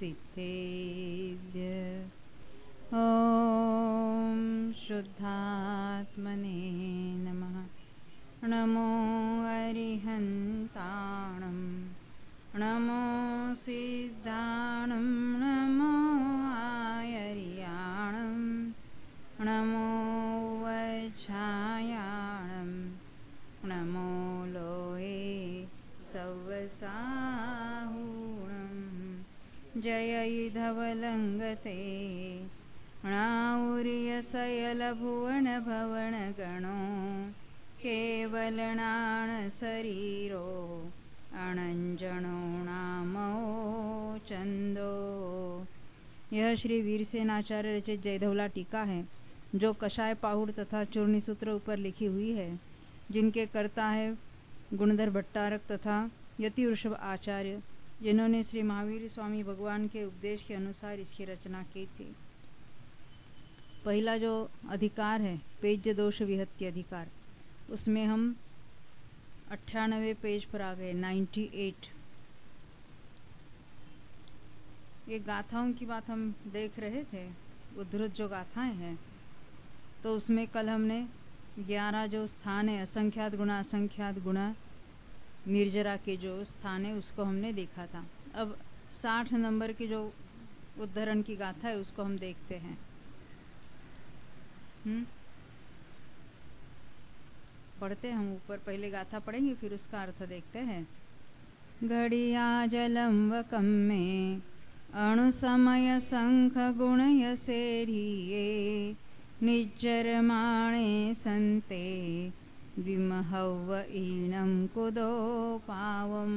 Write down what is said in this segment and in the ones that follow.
सिद्धेभ्यः ॐ शुद्धात्मने नमः। नमो अरिहन्ताणं नमो सिद्धाणं नमो आयर्याणं नमो वज्रायाणं नमो लोहे सवसाहूणं जय धवलङ्गते णाउर्यशयलभुवनभवनगणो केवलनाणशरीरो अणंजनो नामो चंदो। यह श्री वीरसेनाचार्य रचित जयधवला टीका है जो कषाय पाहुड़ तथा चूर्णी सूत्र ऊपर लिखी हुई है, जिनके कर्ता है गुणधर भट्टारक तथा यति वृषभ आचार्य, जिन्होंने श्री महावीर स्वामी भगवान के उपदेश के अनुसार इसकी रचना की थी। पहला जो अधिकार है पेज्य दोष विहत्य अधिकार, उसमें हम 98 पेज पर आ गए, 98। ये गाथाओं की बात हम देख रहे थे, उद्धृत जो गाथाएं हैं, तो उसमें कल हमने 11 जो स्थान है असंख्यात गुणा निर्जरा के जो स्थान है उसको हमने देखा था। अब 60 नंबर की जो उद्धरण की गाथा है उसको हम देखते हैं। पढ़ते हम ऊपर, पहले गाथा पढ़ेंगे फिर उसका अर्थ देखते हैं। घड़िया जलंवकम में अणु समय संख गुणय सेरिये निज्जर माणे संते विमहव ईणम कुदो पावम।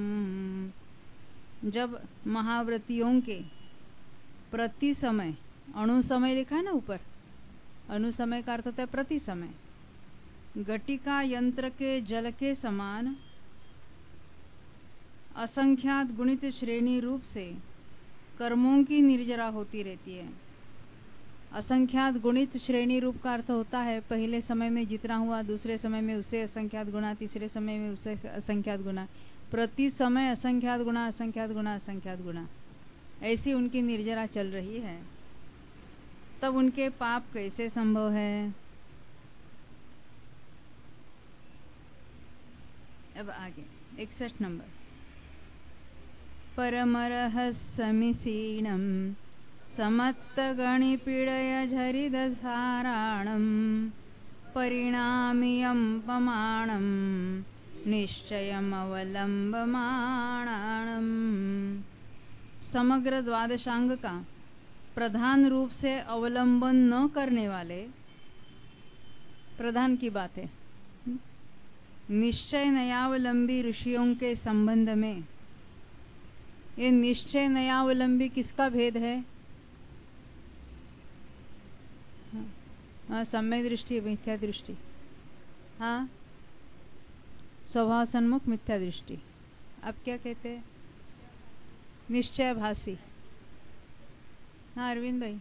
जब महाव्रतियों के प्रति समय, अणु समय लिखा है ना ऊपर, अणु समय का अर्थ होता है प्रति समय, घटिका यंत्र के जल के समान असंख्यात गुणित श्रेणी रूप से कर्मों की निर्जरा होती रहती है। असंख्यात गुणित श्रेणी रूप का अर्थ होता है पहले समय में जितना हुआ, दूसरे समय में उससे असंख्यात गुना, तीसरे समय में उससे असंख्यात गुना, प्रति समय असंख्यात गुना असंख्यात गुना असंख्यात गुना, ऐसी उनकी निर्जरा चल रही है। तब उनके पाप कैसे संभव है? अब आगे 61 नंबर। परमरहस्यमीसीणं समत्तगणिपीडय झरिदधाराणं परिणामियं पमाणं निश्चयमवलंबमाणाणं। समग्र द्वादशांग का प्रधान रूप से अवलंबन न करने वाले, प्रधान की बात है, निश्चय नयावलंबी ऋषियों के संबंध में। ये निश्चय नयावलंबी किसका भेद है? सम्यक दृष्टि, मिथ्या दृष्टि, हाँ, स्वभाव सन्मुख मिथ्या दृष्टि। अब क्या कहते हैं? निश्चयभासी। हाँ अरविंद भाई।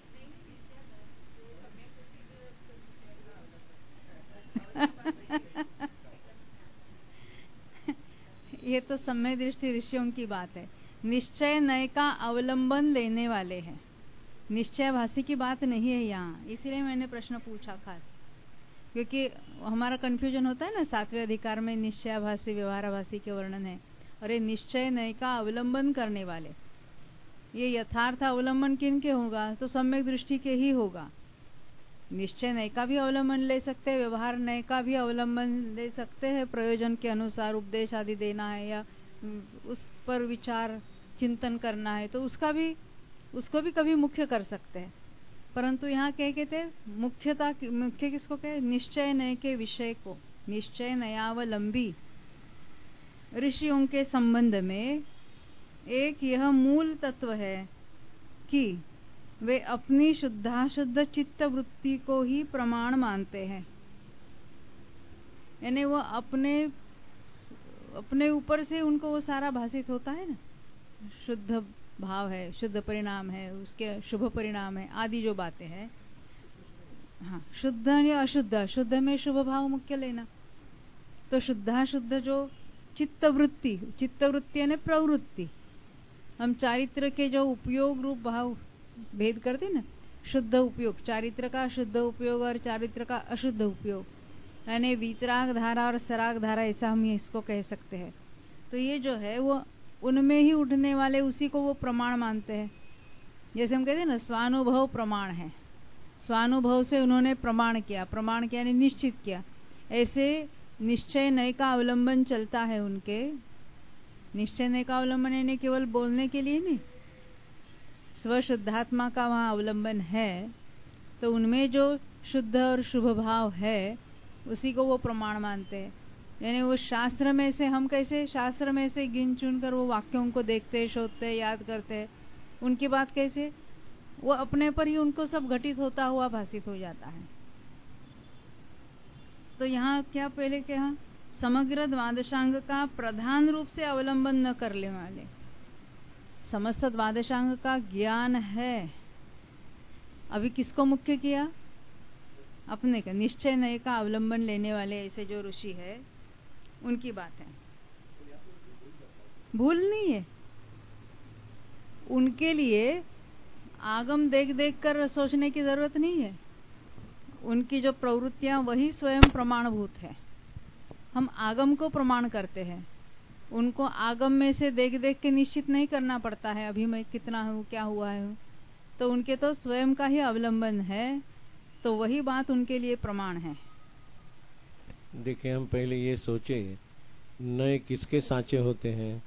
ये तो सम्यक दृष्टि ऋषियों की बात है। निश्चय नय का अवलंबन लेने वाले हैं, निश्चयभासी की बात नहीं है यहाँ। इसीलिए मैंने प्रश्न पूछा खास, क्योंकि हमारा कंफ्यूजन होता है ना, 7वें अधिकार में निश्चयभासी व्यवहारभासी के वर्णन है, और ये निश्चय नय का अवलंबन करने वाले, ये यथार्थ अवलंबन किनके होगा? तो सम्यक दृष्टि के ही होगा। निश्चय नय का भी अवलंबन ले सकते हैं, व्यवहार नय का भी अवलंबन ले सकते हैं, प्रयोजन के अनुसार उपदेश आदि देना है या उस पर विचार चिंतन करना है तो उसको भी कभी मुख्य कर सकते हैं। परंतु यहाँ क्या कहते हैं? मुख्य किसको कहे? निश्चय नय के विषय को, निश्चय नयावलंबी ऋषियों के संबंध में एक यह मूल तत्व है कि वे अपनी शुद्धाशुद्ध चित्त वृत्ति को ही प्रमाण मानते हैं। यानी वो अपने ऊपर से उनको वो सारा भाषित होता है ना, शुद्ध भाव है, शुद्ध परिणाम है, उसके शुभ परिणाम है आदि जो बातें हैं। हाँ, शुद्ध या अशुद्ध, शुद्ध में शुभ भाव मुख्य लेना, तो शुद्धाशुद्ध जो चित्तवृत्ति यानी प्रवृत्ति, हम चारित्र के जो उपयोग रूप भाव भेद करते ना, शुद्ध उपयोग, चारित्र का शुद्ध उपयोग और चारित्र का अशुद्ध उपयोग, यानी वीतराग धारा और सराग धारा, ऐसा हम इसको कह सकते हैं। तो ये जो है वो उनमें ही उठने वाले उसी को वो प्रमाण मानते हैं। जैसे हम कहते हैं ना, स्वानुभव प्रमाण है, स्वानुभव से उन्होंने प्रमाण किया यानी निश्चित किया। ऐसे निश्चय नय का अवलंबन चलता है उनके। निश्चय नय का अवलंबन यानी केवल बोलने के लिए नहीं, स्वशुद्धात्मा का वहाँ अवलंबन है। तो उनमें जो शुद्ध और शुभ भाव है उसी को वो प्रमाण मानते हैं। यानी वो शास्त्र में से, हम कैसे शास्त्र में से गिन चुन कर वो वाक्यों को देखते, शोधते, याद करते, उनकी बात कैसे वो अपने पर ही उनको सब घटित होता हुआ भाषित हो जाता है। तो यहाँ क्या पहले क्या, समग्र द्वादशांग का प्रधान रूप से अवलंबन न करने वाले, समस्त द्वादशांग का ज्ञान है। अभी किसको मुख्य किया? अपने का निश्चय नय का अवलंबन लेने वाले ऐसे जो ऋषि है उनकी बात है। भूल नहीं है उनके लिए, आगम देख देख कर सोचने की जरूरत नहीं है। उनकी जो प्रवृत्तियां वही स्वयं प्रमाणभूत है। हम आगम को प्रमाण करते हैं, उनको आगम में से देख देख के निश्चित नहीं करना पड़ता है अभी मैं कितना हूँ, क्या हुआ है। तो उनके तो स्वयं का ही अवलंबन है, तो वही बात उनके लिए प्रमाण है। देखिए, हम पहले ये सोचे नए किसके साँचे होते हैं?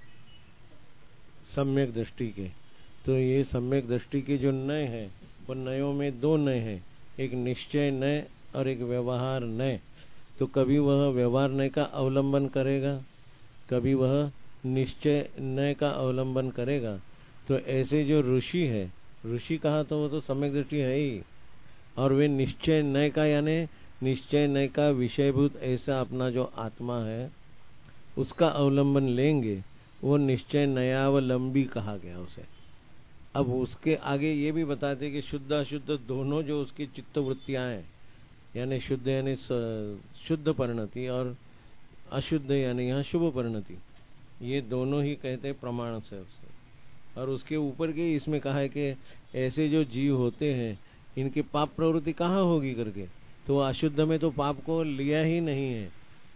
सम्यक दृष्टि के। तो ये सम्यक दृष्टि के जो नय है वो नयों में दो नय है, एक निश्चय नय और एक व्यवहार नय। तो कभी वह व्यवहार नय का अवलंबन करेगा, कभी वह निश्चय नय का अवलंबन करेगा। तो ऐसे जो ऋषि है, ऋषि कहा तो वो तो सम्यक दृष्टि है ही, और वे निश्चय नय का यानी निश्चय नय का विषयभूत ऐसा अपना जो आत्मा है उसका अवलंबन लेंगे। वो निश्चय नयावलंबी कहा गया उसे। अब उसके आगे ये भी बताते कि शुद्ध अशुद्ध दोनों जो उसकी चित्त वृत्तियां हैं, यानी शुद्ध यानी शुद्ध परिणति और अशुद्ध यानी यहाँ शुभ परिणति, ये दोनों ही कहते हैं प्रमाण से उससे। और उसके ऊपर के इसमें कहा है कि ऐसे जो जीव होते हैं इनकी पाप प्रवृत्ति कहाँ होगी करके, तो अशुद्ध में तो पाप को लिया ही नहीं है।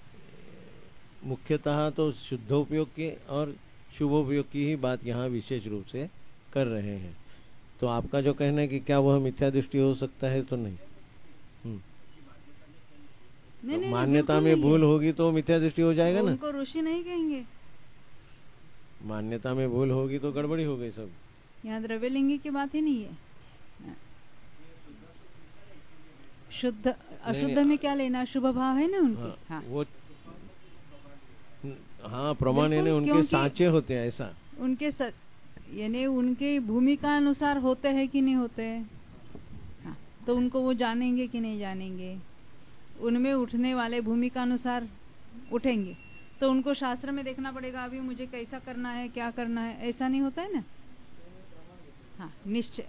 मुख्यतः तो शुद्धोपयोग की और शुभोपयोग की ही बात यहाँ विशेष रूप से कर रहे हैं। तो आपका जो कहना है कि क्या वह मिथ्या दृष्टि हो सकता है, तो नहीं। तो मान्यता में भूल होगी तो मिथ्या दृष्टि हो जाएगा ना। उनको ऋषि नहीं कहेंगे। मान्यता में भूल होगी तो गड़बड़ी हो गई सब। यहाँ द्रव्यलिंगी की बात ही नहीं है। शुद्ध अशुद्ध में क्या लेना, शुभ भाव है ना उनके। हाँ, वो हाँ प्रमाण यानी उनके साँचे होते हैं, ऐसा उनके यानी उनके भूमिका अनुसार होते हैं कि नहीं होते हैं। हाँ, तो उनको वो जानेंगे कि नहीं जानेंगे, उनमें उठने वाले भूमिका अनुसार उठेंगे। तो उनको शास्त्र में देखना पड़ेगा अभी मुझे कैसा करना है, क्या करना है, ऐसा नहीं होता है ना। हाँ, निश्चय,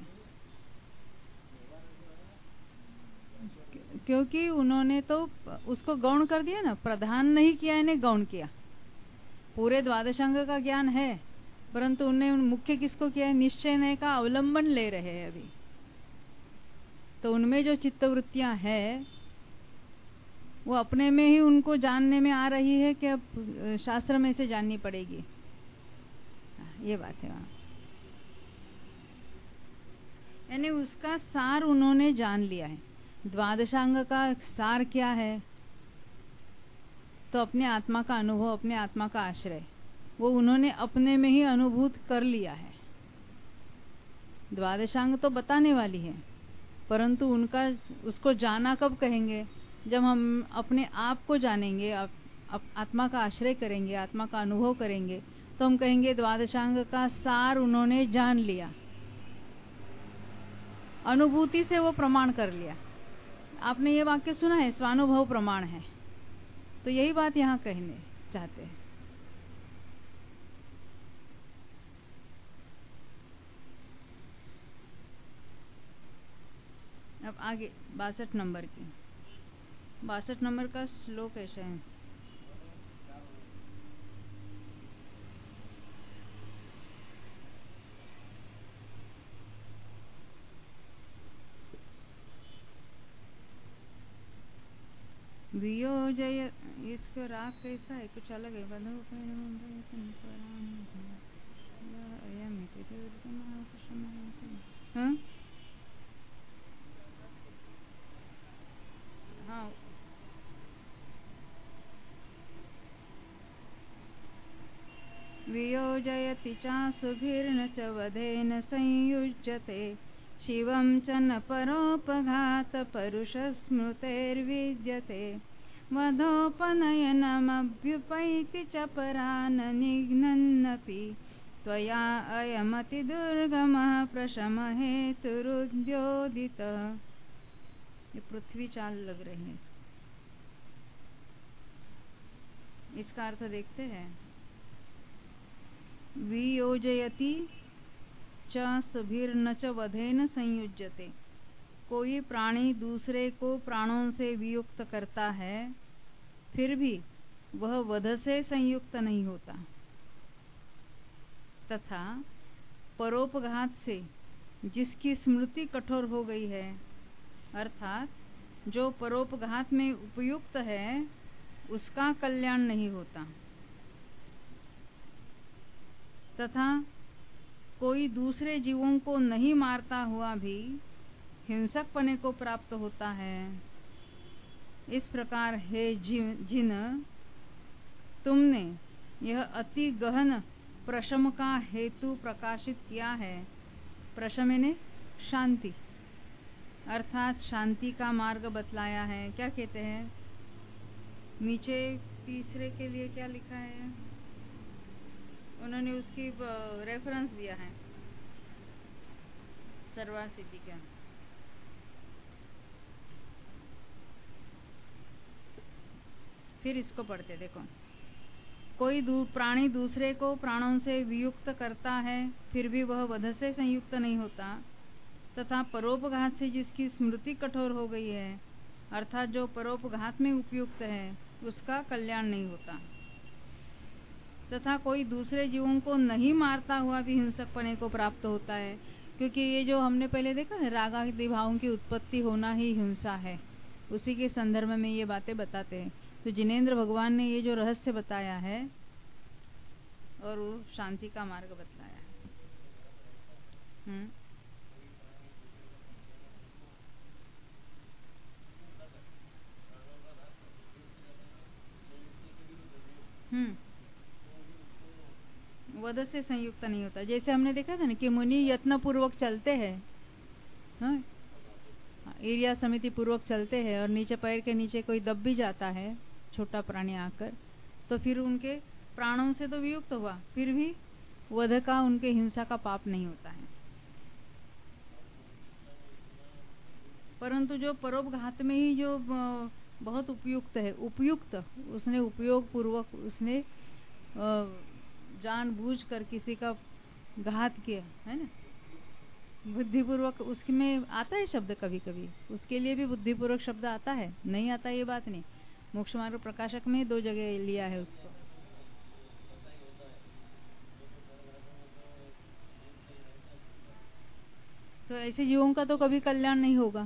क्योंकि उन्होंने तो उसको गौण कर दिया ना, प्रधान नहीं किया, इन्हें गौण किया। पूरे द्वादशांग का ज्ञान है, परंतु उन्हें मुख्य किसको किया है? निश्चय नय का अवलंबन ले रहे हैं अभी। तो उनमें जो चित्तवृत्तियां है वो अपने में ही उनको जानने में आ रही है कि अब शास्त्र में से जाननी पड़ेगी। ये बात है वहां, यानी उसका सार उन्होंने जान लिया है। द्वादशांग का सार क्या है? तो अपने आत्मा का अनुभव, अपने आत्मा का आश्रय, वो उन्होंने अपने में ही अनुभूत कर लिया है। द्वादशांग तो बताने वाली है, परंतु उनका उसको जाना कब कहेंगे? जब हम अपने आप को जानेंगे, आत्मा का आश्रय करेंगे, आत्मा का अनुभव करेंगे, तो हम कहेंगे द्वादशांग का सार उन्होंने जान लिया, अनुभूति से वो प्रमाण कर लिया। आपने ये वाक्य सुना है, स्वानुभव प्रमाण है। तो यही बात यहाँ कहने चाहते हैं। अब आगे 62 नंबर की, 62 नंबर का श्लोक ऐसा है। वियोजय, इसका राग कैसा है? कुछ अलग है। हाँ हाँ, वियोजयति चासुभिर्न च वधेन संयुज्यते शिवं च न परोपघातपरुषस्मृतेर्विद्यते वधोपनयनमभ्युपैति च परान् निघ्नन्नपि त्वया अयमतिदुर्गमः प्रशमहेतुरुद्योदितः। ये पृथ्वी चाल लग रही है। इसका अर्थ देखते हैं। वियोजयति च सुभिर्न च वधेन संयुज्यते, कोई प्राणी दूसरे को प्राणों से वियुक्त करता है, फिर भी वह वध से संयुक्त नहीं होता, तथा परोपघात से जिसकी स्मृति कठोर हो गई है, अर्थात जो परोपघात में उपयुक्त है, उसका कल्याण नहीं होता, तथा कोई दूसरे जीवों को नहीं मारता हुआ भी हिंसक पने को प्राप्त होता है। इस प्रकार हे जिन, तुमने यह अति गहन प्रशम का हेतु प्रकाशित किया है। प्रशम यानी शांति, अर्थात शांति का मार्ग बतलाया है। क्या कहते हैं नीचे तीसरे के लिए? क्या लिखा है? उन्होंने उसकी रेफरेंस दिया है सर्वासिद्धि का। फिर इसको पढ़ते देखो। कोई प्राणी दूसरे को प्राणों से वियुक्त करता है, फिर भी वह वध से संयुक्त नहीं होता, तथा परोपघात से जिसकी स्मृति कठोर हो गई है, अर्थात जो परोपघात में उपयुक्त है, उसका कल्याण नहीं होता, तथा कोई दूसरे जीवों को नहीं मारता हुआ भी हिंसक पने को प्राप्त होता है। क्योंकि ये जो हमने पहले देखा ना, रागादि भावों की उत्पत्ति होना ही हिंसा है, उसी के संदर्भ में ये बातें बताते हैं। तो जिनेंद्र भगवान ने ये जो रहस्य बताया है और वो शांति का मार्ग बतलाया है। वध से संयुक्त नहीं होता। जैसे हमने देखा था ना कि मुनि यत्न पूर्वक चलते हैं, हाँ, एरिया समिति पूर्वक चलते हैं, और नीचे पैर के नीचे कोई दब भी जाता है छोटा प्राणी आकर, तो फिर उनके प्राणों से तो वियुक्त हुआ, फिर भी वध का, उनके हिंसा का पाप नहीं होता है। परंतु जो परोपघात में ही जो बहुत उपयुक्त है, उपयुक्त उसने उपयोग पूर्वक उसने जानबूझ कर किसी का घात किया है ना, बुद्धिपूर्वक, उसमें आता है शब्द कभी कभी, उसके लिए भी बुद्धिपूर्वक शब्द आता है, नहीं आता ये बात नहीं। मोक्ष मार्ग प्रकाशक में 2 जगह लिया है उसको। तो ऐसे जीवों का तो कभी कल्याण नहीं होगा।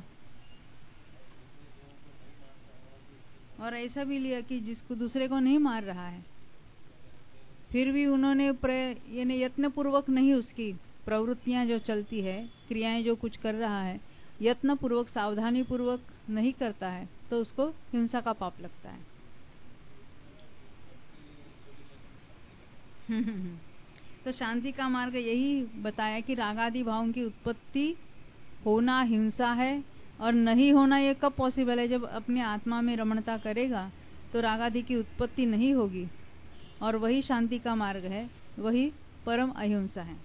और ऐसा भी लिया कि जिसको दूसरे को नहीं मार रहा है, फिर भी उन्होंने यानी यत्न पूर्वक नहीं, उसकी प्रवृत्तियां जो चलती है, क्रियाएं जो कुछ कर रहा है, यत्न पूर्वक सावधानी पूर्वक नहीं करता है, तो उसको हिंसा का पाप लगता है। तो शांति का मार्ग यही बताया कि रागादि भावों की उत्पत्ति होना हिंसा है, और नहीं होना ये कब पॉसिबल है? जब अपनी आत्मा में रमणता करेगा तो रागादि की उत्पत्ति नहीं होगी, और वही शांति का मार्ग है, वही परम अहिंसा है।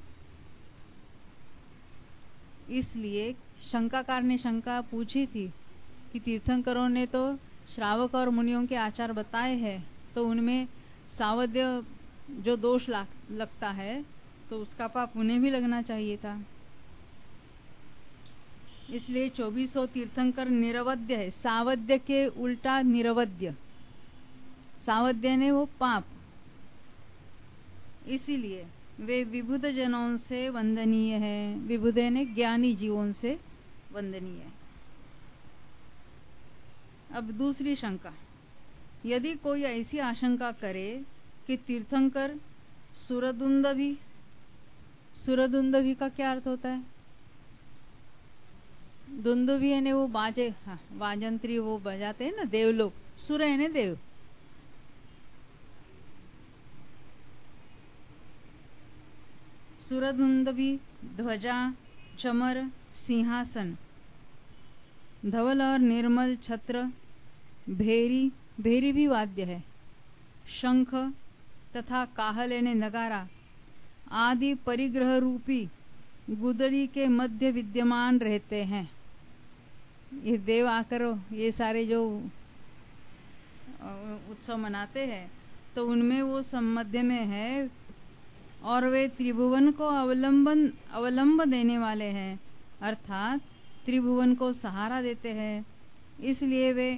इसलिए शंकाकार ने शंका पूछी थी कि तीर्थंकरों ने तो श्रावक और मुनियों के आचार बताए हैं, तो उनमें सावध्य जो दोष लगता है, तो उसका पाप उन्हें भी लगना चाहिए था। इसलिए 2400 तीर्थंकर निरवध्य है। सावध्य के उल्टा निरवध्य, सावध्य ने वो पाप, इसीलिए वे विबुध जनों से वंदनीय है। विबुध ने ज्ञानी जीवों से वंदनीय है। अब दूसरी शंका, यदि कोई ऐसी आशंका करे कि तीर्थंकर सुरदुंदभी का क्या अर्थ होता है? दुंदुभी यानी वो बाजे, हाँ, वाजंत्री वो बजाते हैं ना देवलोक, सुर है ना देव। सुरदुंदभी, ध्वजा, चमर, सिंहासन, धवल और निर्मल छत्र, भेरी, भेरी भी वाद्य है, शंख तथा काहल यानी नगारा आदि परिग्रह रूपी गुदड़ी के मध्य विद्यमान रहते हैं। ये देव आकर ये सारे जो उत्सव मनाते हैं तो उनमें वो मध्य में है और वे त्रिभुवन को अवलंब देने वाले हैं, अर्थात त्रिभुवन को सहारा देते हैं। इसलिए वे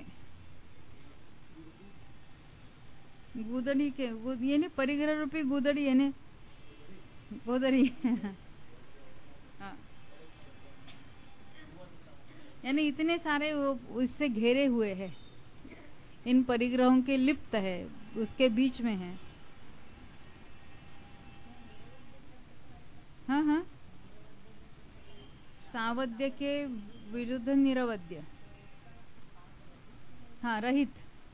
गुदड़ी के यानी परिग्रह रूपी गुदड़ी यानी गोदड़ी हाँ, यानी इतने सारे उससे घेरे हुए हैं, इन परिग्रहों के लिप्त है, उसके बीच में है। हाँ हाँ, सावध्य के विरुद्ध निरवध्य, हाँ, रहित।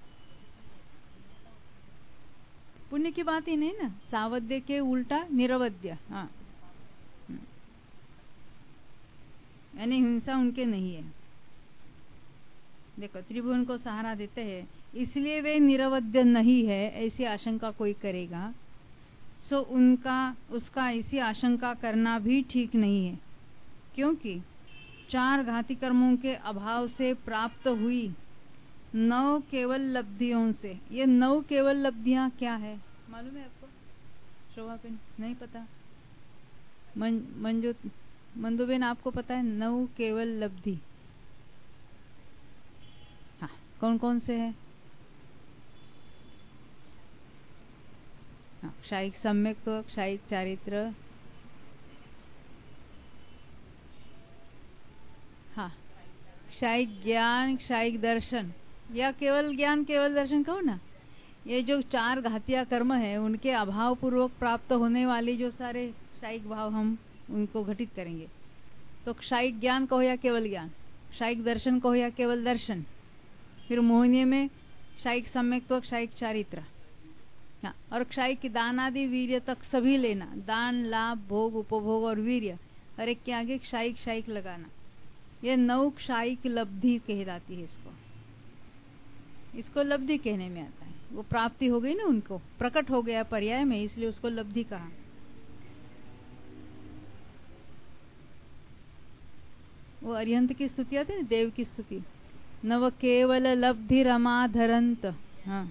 पुण्य की बात ही नहीं ना, सावध्य के उल्टा निरवध्य, हाँ, यानी हिंसा उनके नहीं है। देखो, त्रिभुवन को सहारा देते हैं इसलिए वे निरवध्य नहीं है, ऐसी आशंका कोई करेगा सो उसका ऐसी आशंका करना भी ठीक नहीं है, क्योंकि 4 घाती कर्मों के अभाव से प्राप्त हुई 9 केवल लब्धियों से। ये 9 केवल लब्धियां क्या है मालूम है आपको? शोभा बेन नहीं पता? मंदुबेन आपको पता है 9 केवल लब्धि? हाँ, कौन कौन से है? हाँ, क्षायिक सम्यक्त्व, क्षायिक चारित्र, हाँ, क्षायिक ज्ञान, क्षायिक दर्शन, या केवल ज्ञान केवल दर्शन कहो ना। ये जो 4 घातिया कर्म है उनके अभाव पूर्वक प्राप्त होने वाली जो सारे क्षायिक भाव हम उनको घटित करेंगे। तो क्षायिक ज्ञान कहो या केवल ज्ञान, क्षायिक दर्शन कहो या केवल दर्शन, फिर मोहनीय में क्षायिक सम्यक्त्व, क्षायिक चारित्र, हाँ, और क्षायिक दान आदि वीर्य तक सभी लेना, दान, लाभ, भोग, उपभोग और वीर्य, हर एक के आगे क्षायिक लगाना। ये 9 क्षायिक लब्धि कहलाती है। इसको लब्धि कहने में आता है। वो प्राप्ति हो गई ना, उनको प्रकट हो गया पर्याय में, इसलिए उसको लब्धि कहा। वो अरिहंत की स्तुति आती है ना, देव की स्तुति, नव केवल लब्धि रमाधरंत, हाँ,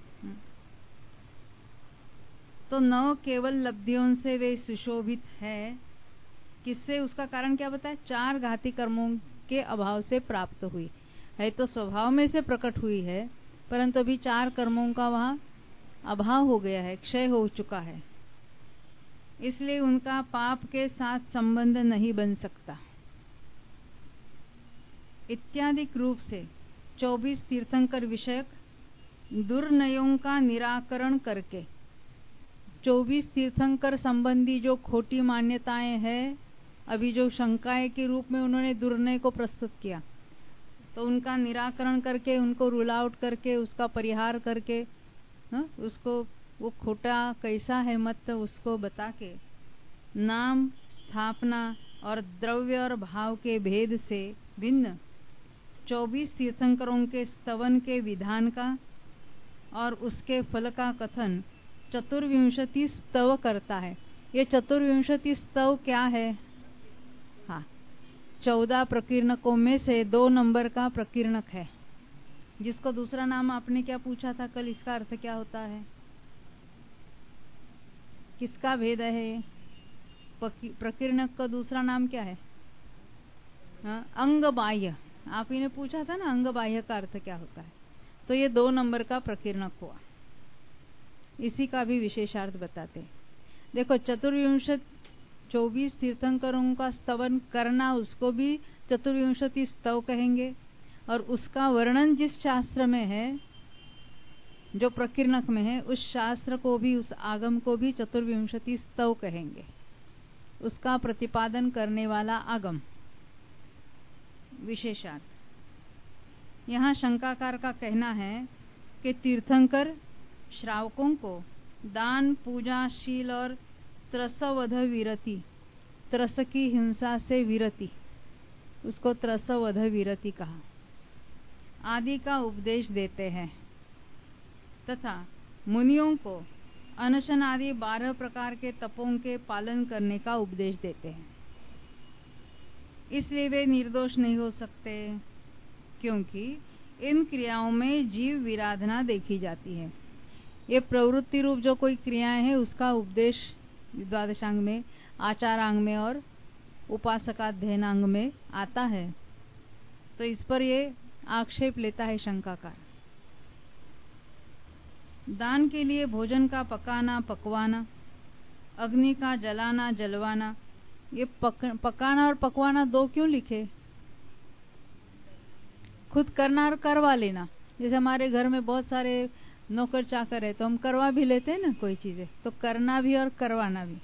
तो 9 केवल लब्धियों से वे सुशोभित है। किससे? उसका कारण क्या बताया? 4 घाती कर्मों के अभाव से प्राप्त हुई है। तो स्वभाव में से प्रकट हुई है, परंतु अभी 4 कर्मों का वहां अभाव हो गया है, क्षय हो चुका है, इसलिए उनका पाप के साथ संबंध नहीं बन सकता। इत्यादि रूप से 24 तीर्थंकर विषयक दुर्नयों का निराकरण करके 24 तीर्थंकर संबंधी जो खोटी मान्यताएं हैं, अभी जो शंकाएं के रूप में उन्होंने दुर्नय को प्रस्तुत किया, तो उनका निराकरण करके, उनको रूल आउट करके, उसका परिहार करके, उसको वो खोटा कैसा है मत उसको बता के, नाम, स्थापना और द्रव्य और भाव के भेद से भिन्न 24 तीर्थंकरों के स्तवन के विधान का और उसके फल का कथन 24 स्तव करता है। ये 24 स्तव क्या है? हाँ, 14 प्रकीर्णकों में से 2 नंबर का प्रकीर्णक है, जिसको दूसरा नाम आपने क्या पूछा था कल, इसका अर्थ क्या होता है? किसका भेद है? प्रकीर्णक का दूसरा नाम क्या है? हाँ, अंग बाह्य। आप ही ने पूछा था ना, अंग बाह्य का अर्थ क्या होता है? तो ये 2 नंबर का प्रकीर्णक हुआ, इसी का भी विशेषार्थ बताते। देखो, 24 तीर्थंकरों का स्तवन करना, उसको भी 24 स्तव कहेंगे, और उसका वर्णन जिस शास्त्र में है जो प्रकीर्णक में है, उस शास्त्र को भी, उस आगम को भी चतुर्विंशति स्तव कहेंगे। उसका प्रतिपादन करने वाला आगम विशेषार्थ। यहाँ शंकाकार का कहना है कि तीर्थंकर श्रावकों को दान, पूजा, शील और त्रसवध विरति, त्रस की हिंसा से विरति, उसको त्रसवध विरति कहा, आदि का उपदेश देते हैं तथा मुनियों को अनशन आदि 12 प्रकार के तपों के पालन करने का उपदेश देते हैं। इसलिए वे निर्दोष नहीं हो सकते, क्योंकि इन क्रियाओं में जीव विराधना देखी जाती है। ये प्रवृत्ति रूप जो कोई क्रियाएं हैं, उसका उपदेश द्वादशांग में, आचारांग में और उपासकाध्ययनांग में आता है। तो इस पर ये आक्षेप लेता है शंकाकार। दान के लिए भोजन का पकाना, पकवाना, अग्नि का जलाना, जलवाना, ये पकाना और पकवाना दो क्यों लिखे? खुद करना और करवा लेना। जैसे हमारे घर में बहुत सारे नौकर चाकर है, तो हम करवा भी लेते हैं ना कोई चीजें, तो करना भी और करवाना भी।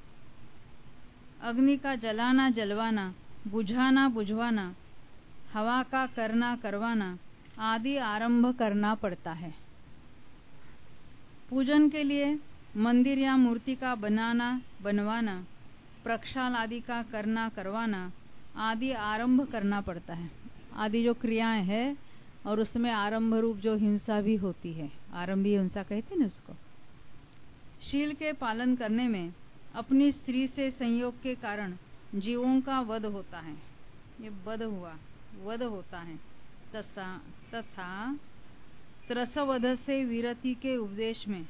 अग्नि का जलाना, जलवाना, बुझाना, बुझवाना, हवा का करना, करवाना आदि आरंभ करना पड़ता है। पूजन के लिए मंदिर या मूर्ति का बनाना, बनवाना, प्रक्षाल आदि का करना, करवाना आदि आरंभ करना पड़ता है। आदि जो क्रियाएं हैं और उसमें आरंभ रूप जो हिंसा भी होती है, आरंभी हिंसा कहते हैं ना उसको। शील के पालन करने में अपनी स्त्री से संयोग के कारण जीवों का वध होता है। ये वध होता है। तथा त्रसवध से विरति के उपदेश में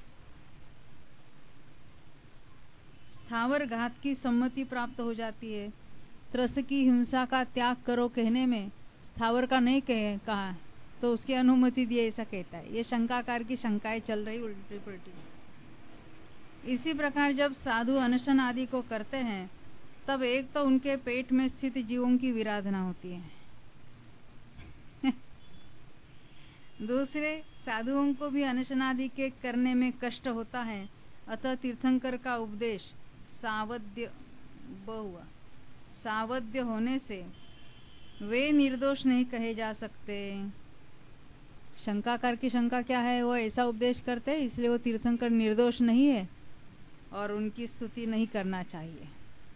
स्थावर घात की सम्मति प्राप्त हो जाती है। त्रस की हिंसा का त्याग करो कहने में स्थावर का नहीं कहा, तो उसकी अनुमति दी, ऐसा कहता है। ये शंकाकार की शंकाएं चल रही उल्टी पुल्टी। इसी प्रकार जब साधु अनशन आदि को करते हैं, तब एक तो उनके पेट में स्थित जीवों की विराधना होती है, दूसरे साधुओं को भी अनशन आदि के करने में कष्ट होता है। अतः तीर्थंकर का उपदेश सावध्य होने से वे निर्दोष नहीं कहे जा सकते। शंकाकार की शंका क्या है? वो ऐसा उपदेश करते हैं, इसलिए वो तीर्थंकर निर्दोष नहीं है और उनकी स्तुति नहीं करना चाहिए,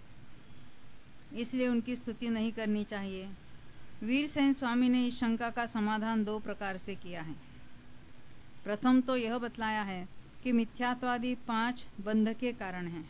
इसलिए उनकी स्तुति नहीं करनी चाहिए। वीरसेन स्वामी ने इस शंका का समाधान 2 प्रकार से किया है। प्रथम तो यह बतलाया है कि मिथ्यात्वादी 5 बंध के कारण हैं।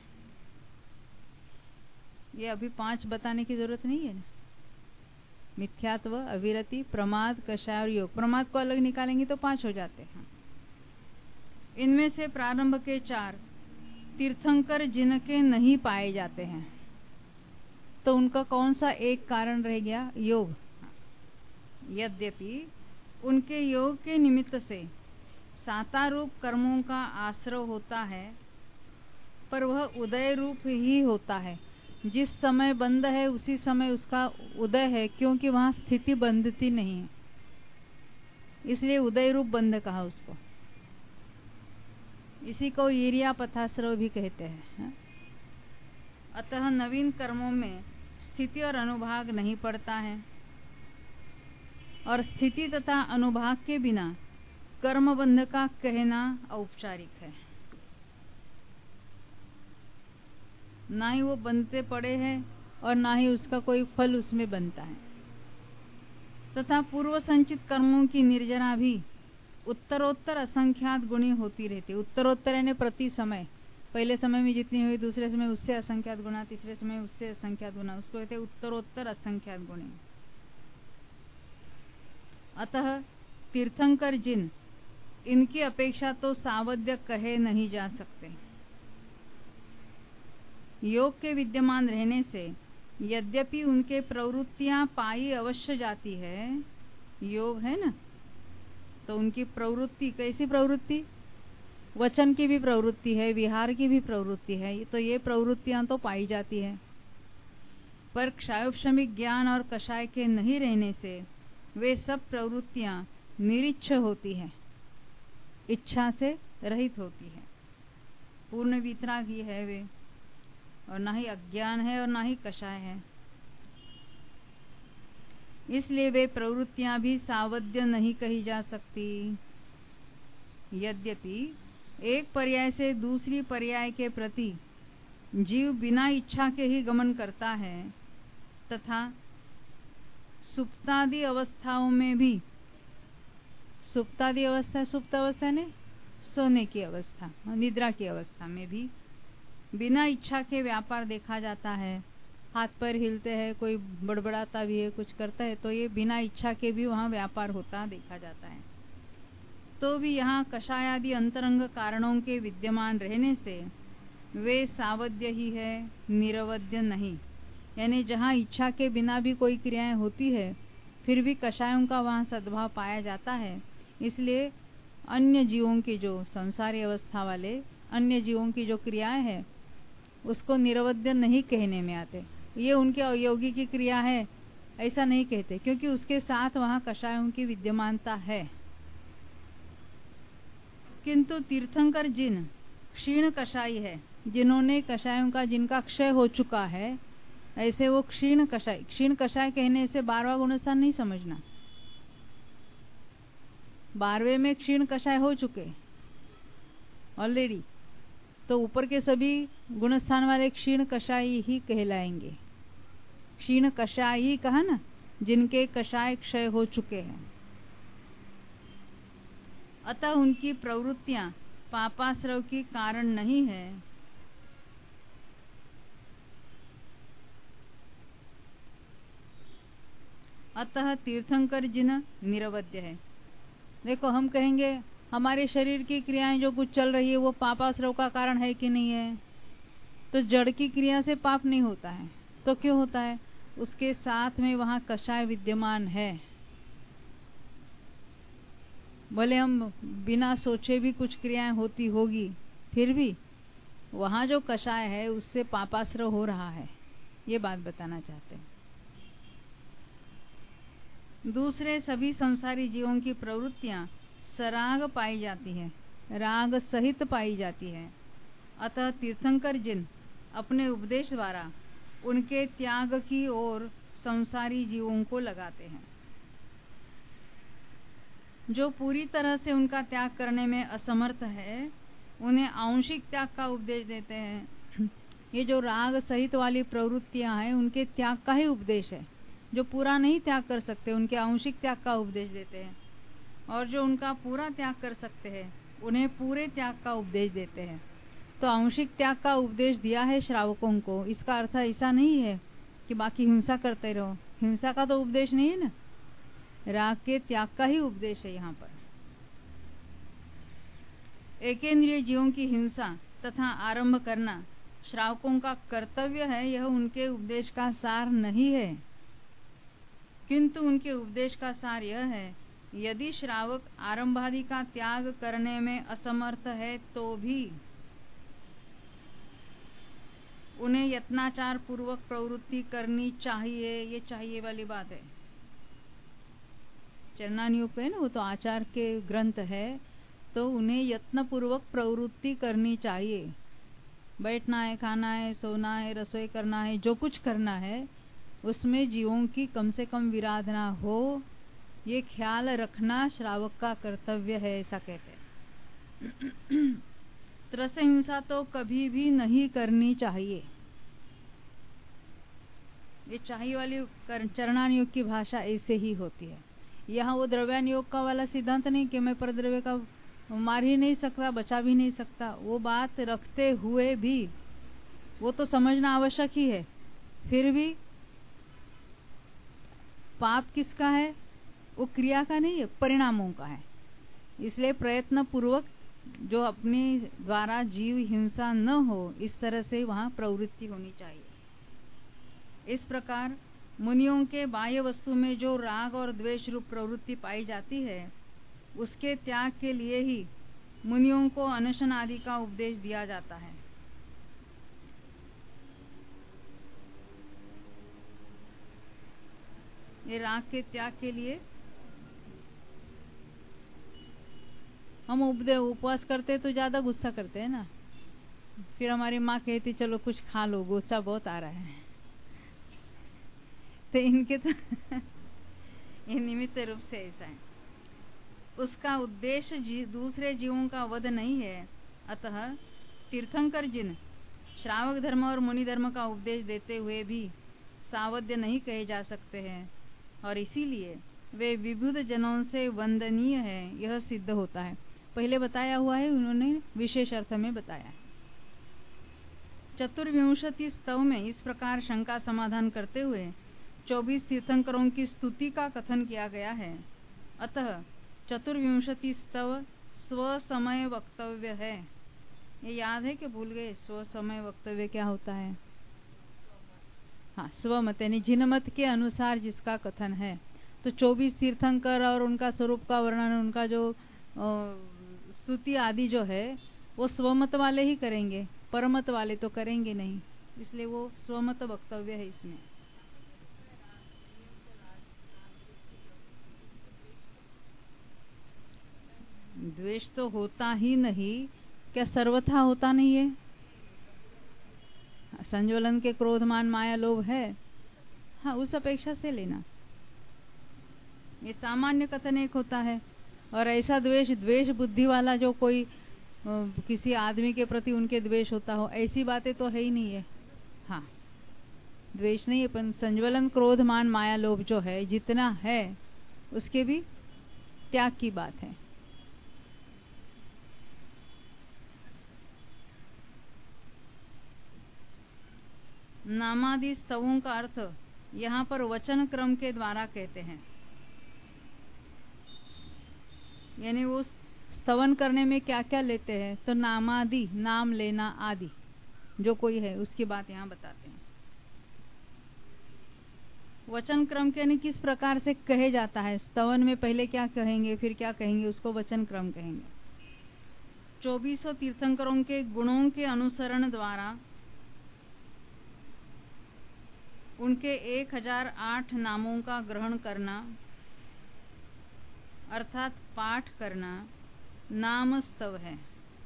ये अभी 5 बताने की जरूरत नहीं है ना। मिथ्यात्व, अविरति, प्रमाद, कषाय और योग। प्रमाद को अलग निकालेंगे तो 5 हो जाते हैं। इनमें से प्रारंभ के 4 तीर्थंकर जिनके नहीं पाए जाते हैं, तो उनका कौन सा एक कारण रह गया? योग। यद्यपि उनके योग के निमित्त से सातारूप कर्मों का आश्रय होता है, पर वह उदय रूप ही होता है। जिस समय बंद है उसी समय उसका उदय है, क्योंकि वहां स्थिति बंधती नहीं है, इसलिए उदय रूप बंद कहा उसको। इसी को ईर्या पथाश्रव भी कहते हैं। अतः नवीन कर्मों में स्थिति और अनुभाग नहीं पड़ता है, और स्थिति तथा अनुभाग के बिना कर्मबंध का कहना औपचारिक है। ना ही वो बनते पड़े हैं और ना ही उसका कोई फल उसमें बनता है। तथा पूर्व संचित कर्मों की निर्जरा भी उत्तरोत्तर असंख्यात गुणी होती रहती। उत्तरोत्तर यानी प्रति समय, पहले समय में जितनी हुई, दूसरे समय उससे असंख्यात गुना, तीसरे समय उससे असंख्यात गुना, उसको कहते उत्तरोत्तर असंख्यात गुणी। अतः तीर्थंकर जिन, इनकी अपेक्षा तो सावध्य कहे नहीं जा सकते। योग के विद्यमान रहने से यद्यपि उनके प्रवृत्तियां पाई अवश्य जाती है, योग है ना, तो उनकी प्रवृत्ति, कैसी प्रवृत्ति? वचन की भी प्रवृत्ति है, विहार की भी प्रवृत्ति है, तो ये प्रवृत्तियां तो पाई जाती है। पर क्षायोपशमिक ज्ञान और कषाय के नहीं रहने से वे सब प्रवृत्तियां निरीच्छ होती हैं। इच्छा से रहित होती है। पूर्ण वितरागी है वे, और ना ही अज्ञान है और ना ही कषाय है। इसलिए वे प्रवृत्तियां भी सावध्य नहीं कही जा सकती। यद्यपि एक पर्याय से दूसरी पर्याय के प्रति जीव बिना इच्छा के ही गमन करता है, तथा सुप्तादि अवस्थाओं में भी, सुप्तादि अवस्था, सुप्त अवस्था ने सोने की अवस्था, निद्रा की अवस्था में भी बिना इच्छा के व्यापार देखा जाता है। हाथ पैर हिलते हैं, कोई बड़बड़ाता भी है, कुछ करता है, तो ये बिना इच्छा के भी वहाँ व्यापार होता देखा जाता है। तो भी यहाँ कषायादि अंतरंग कारणों के विद्यमान रहने से वे सावध्य ही है, निरवध्य नहीं। यानी जहाँ इच्छा के बिना भी कोई क्रियाएं होती है, फिर भी कषायों का वहाँ सद्भाव पाया जाता है। इसलिए अन्य जीवों की, जो संसारी अवस्था वाले अन्य जीवों की जो क्रियाएं हैं, उसको निरवध्य नहीं कहने में आते। ये उनके अयोगी की क्रिया है ऐसा नहीं कहते, क्योंकि उसके साथ वहाँ कषायों की विद्यमानता है। किंतु तीर्थंकर जिन क्षीण कषाई है, जिन्होंने कषायों का, जिनका क्षय हो चुका है, ऐसे वो क्षीण कषाय, क्षीण कषाय कहने से 12वां गुणस्थान नहीं समझना। 12वें में क्षीण कषाय हो चुके ऑलरेडी, तो ऊपर के सभी गुणस्थान वाले क्षीण कषाई ही कहलाएंगे। क्षीण कषाई कहा ना, जिनके कषाय क्षय हो चुके हैं। अतः उनकी प्रवृत्तियां पापाश्रव की कारण नहीं है। अतः तीर्थंकर जिन निरवध्य है। देखो, हम कहेंगे हमारे शरीर की क्रियाएं जो कुछ चल रही है वो पापाश्रव का कारण है कि नहीं है? तो जड़ की क्रिया से पाप नहीं होता है, तो क्यों होता है? उसके साथ में वहां कषाय विद्यमान है। भले हम बिना सोचे भी कुछ क्रियाएं होती होगी, फिर भी वहां जो कषाय है उससे पापाश्रव हो रहा है, ये बात बताना चाहते हैं। दूसरे सभी संसारी जीवों की प्रवृत्तियां सराग पाई जाती है, राग सहित पाई जाती है। अतः तीर्थंकर जिन अपने उपदेश द्वारा उनके त्याग की ओर संसारी जीवों को लगाते हैं। जो पूरी तरह से उनका त्याग करने में असमर्थ है, उन्हें आंशिक त्याग का उपदेश देते हैं। ये जो राग सहित वाली प्रवृत्तियां हैं, उनके त्याग का ही उपदेश है। जो पूरा नहीं त्याग कर सकते, उनके आंशिक त्याग का उपदेश देते हैं, और जो उनका पूरा त्याग कर सकते हैं, उन्हें पूरे त्याग का उपदेश देते हैं। तो आंशिक त्याग का उपदेश दिया है श्रावकों को, इसका अर्थ ऐसा नहीं है कि बाकी हिंसा करते रहो। हिंसा का तो उपदेश नहीं है ना, राग के त्याग का ही उपदेश है यहाँ पर। एकेंद्रिय जीवों की हिंसा तथा आरंभ करना श्रावकों का कर्तव्य है, यह उनके उपदेश का सार नहीं है। किंतु उनके उपदेश का सार यह है, यदि श्रावक आरंभादि का त्याग करने में असमर्थ है तो भी उन्हें यत्नाचार पूर्वक प्रवृत्ति करनी चाहिए। ये चाहिए वाली बात है। चरणानुयोग है ना, वो तो आचार के ग्रंथ है, तो उन्हें यत्न पूर्वक प्रवृत्ति करनी चाहिए। बैठना है, खाना है, सोना है, रसोई करना है, जो कुछ करना है उसमें जीवों की कम से कम विराधना हो, ये ख्याल रखना श्रावक का कर्तव्य है, ऐसा कहते हैं। त्रस हिंसा तो कभी भी नहीं करनी चाहिए। ये चाहिए वाली चरणानुयोग की भाषा ऐसे ही होती है। यहाँ वो द्रव्यानुयोग का वाला सिद्धांत नहीं कि मैं परद्रव्य का मार ही नहीं सकता, बचा भी नहीं सकता, वो बात रखते हुए भी वो तो समझना आवश्यक ही है। फिर भी पाप किसका है? वो क्रिया का नहीं है, परिणामों का है। इसलिए प्रयत्न पूर्वक जो अपने द्वारा जीव हिंसा न हो, इस तरह से वहां प्रवृत्ति होनी चाहिए। इस प्रकार मुनियों के बाह्य वस्तु में जो राग और द्वेष रूप प्रवृत्ति पाई जाती है, उसके त्याग के लिए ही मुनियों को अनशन आदि का उपदेश दिया जाता है। ये राग के त्याग के लिए हम उपवास करते तो ज्यादा गुस्सा करते हैं ना, फिर हमारी माँ कहती चलो कुछ खा लो, गुस्सा बहुत आ रहा है। तो इनके तो ये निमित्त रूप से ऐसा है। उसका उद्देश्य दूसरे जीवों का वध नहीं है। अतः तीर्थंकर जिन श्रावक धर्म और मुनि धर्म का उपदेश देते हुए भी सावध्य नहीं कहे जा सकते हैं, और इसीलिए वे विबुध जनों से वंदनीय है, यह सिद्ध होता है। पहले बताया हुआ है, उन्होंने विशेष अर्थ में बताया। चतुर्विंशति स्तव में इस प्रकार शंका समाधान करते हुए 24 तीर्थंकरों की स्तुति का कथन किया गया है। अतः चतुर्विंशति स्तव स्व समय वक्तव्य है। ये याद है कि भूल गए? स्व समय वक्तव्य क्या होता है? हाँ, स्वमत यानी जिनमत के अनुसार जिसका कथन है। तो 24 तीर्थंकर और उनका स्वरूप का वर्णन, उनका जो स्तुति आदि जो है वो स्वमत वाले ही करेंगे, परमत वाले तो करेंगे नहीं, इसलिए वो स्वमत वक्तव्य है। इसमें द्वेष तो होता ही नहीं, क्या सर्वथा होता नहीं है? संज्वलन के क्रोध मान माया लोभ है, हाँ, उस अपेक्षा से लेना। ये सामान्य कथन एक होता है, और ऐसा द्वेष बुद्धि वाला जो कोई किसी आदमी के प्रति उनके द्वेष होता हो, ऐसी बातें तो है ही नहीं है। हाँ, द्वेष नहीं है, पर संज्वलन क्रोध मान माया लोभ जो है जितना है उसके भी त्याग की बात है। नामादि स्तवों का अर्थ यहाँ पर वचन क्रम के द्वारा कहते हैं, यानी वो स्तवन करने में क्या क्या लेते हैं। तो नामादि, नाम लेना आदि जो कोई है उसकी बात यहाँ बताते हैं। वचन क्रम के यानी किस प्रकार से कहे जाता है। स्तवन में पहले क्या कहेंगे फिर क्या कहेंगे, उसको वचन क्रम कहेंगे। 24 तीर्थंकरों के गुणों के अनुसरण द्वारा उनके 1008 नामों का ग्रहण करना अर्थात पाठ करना नाम स्तव है।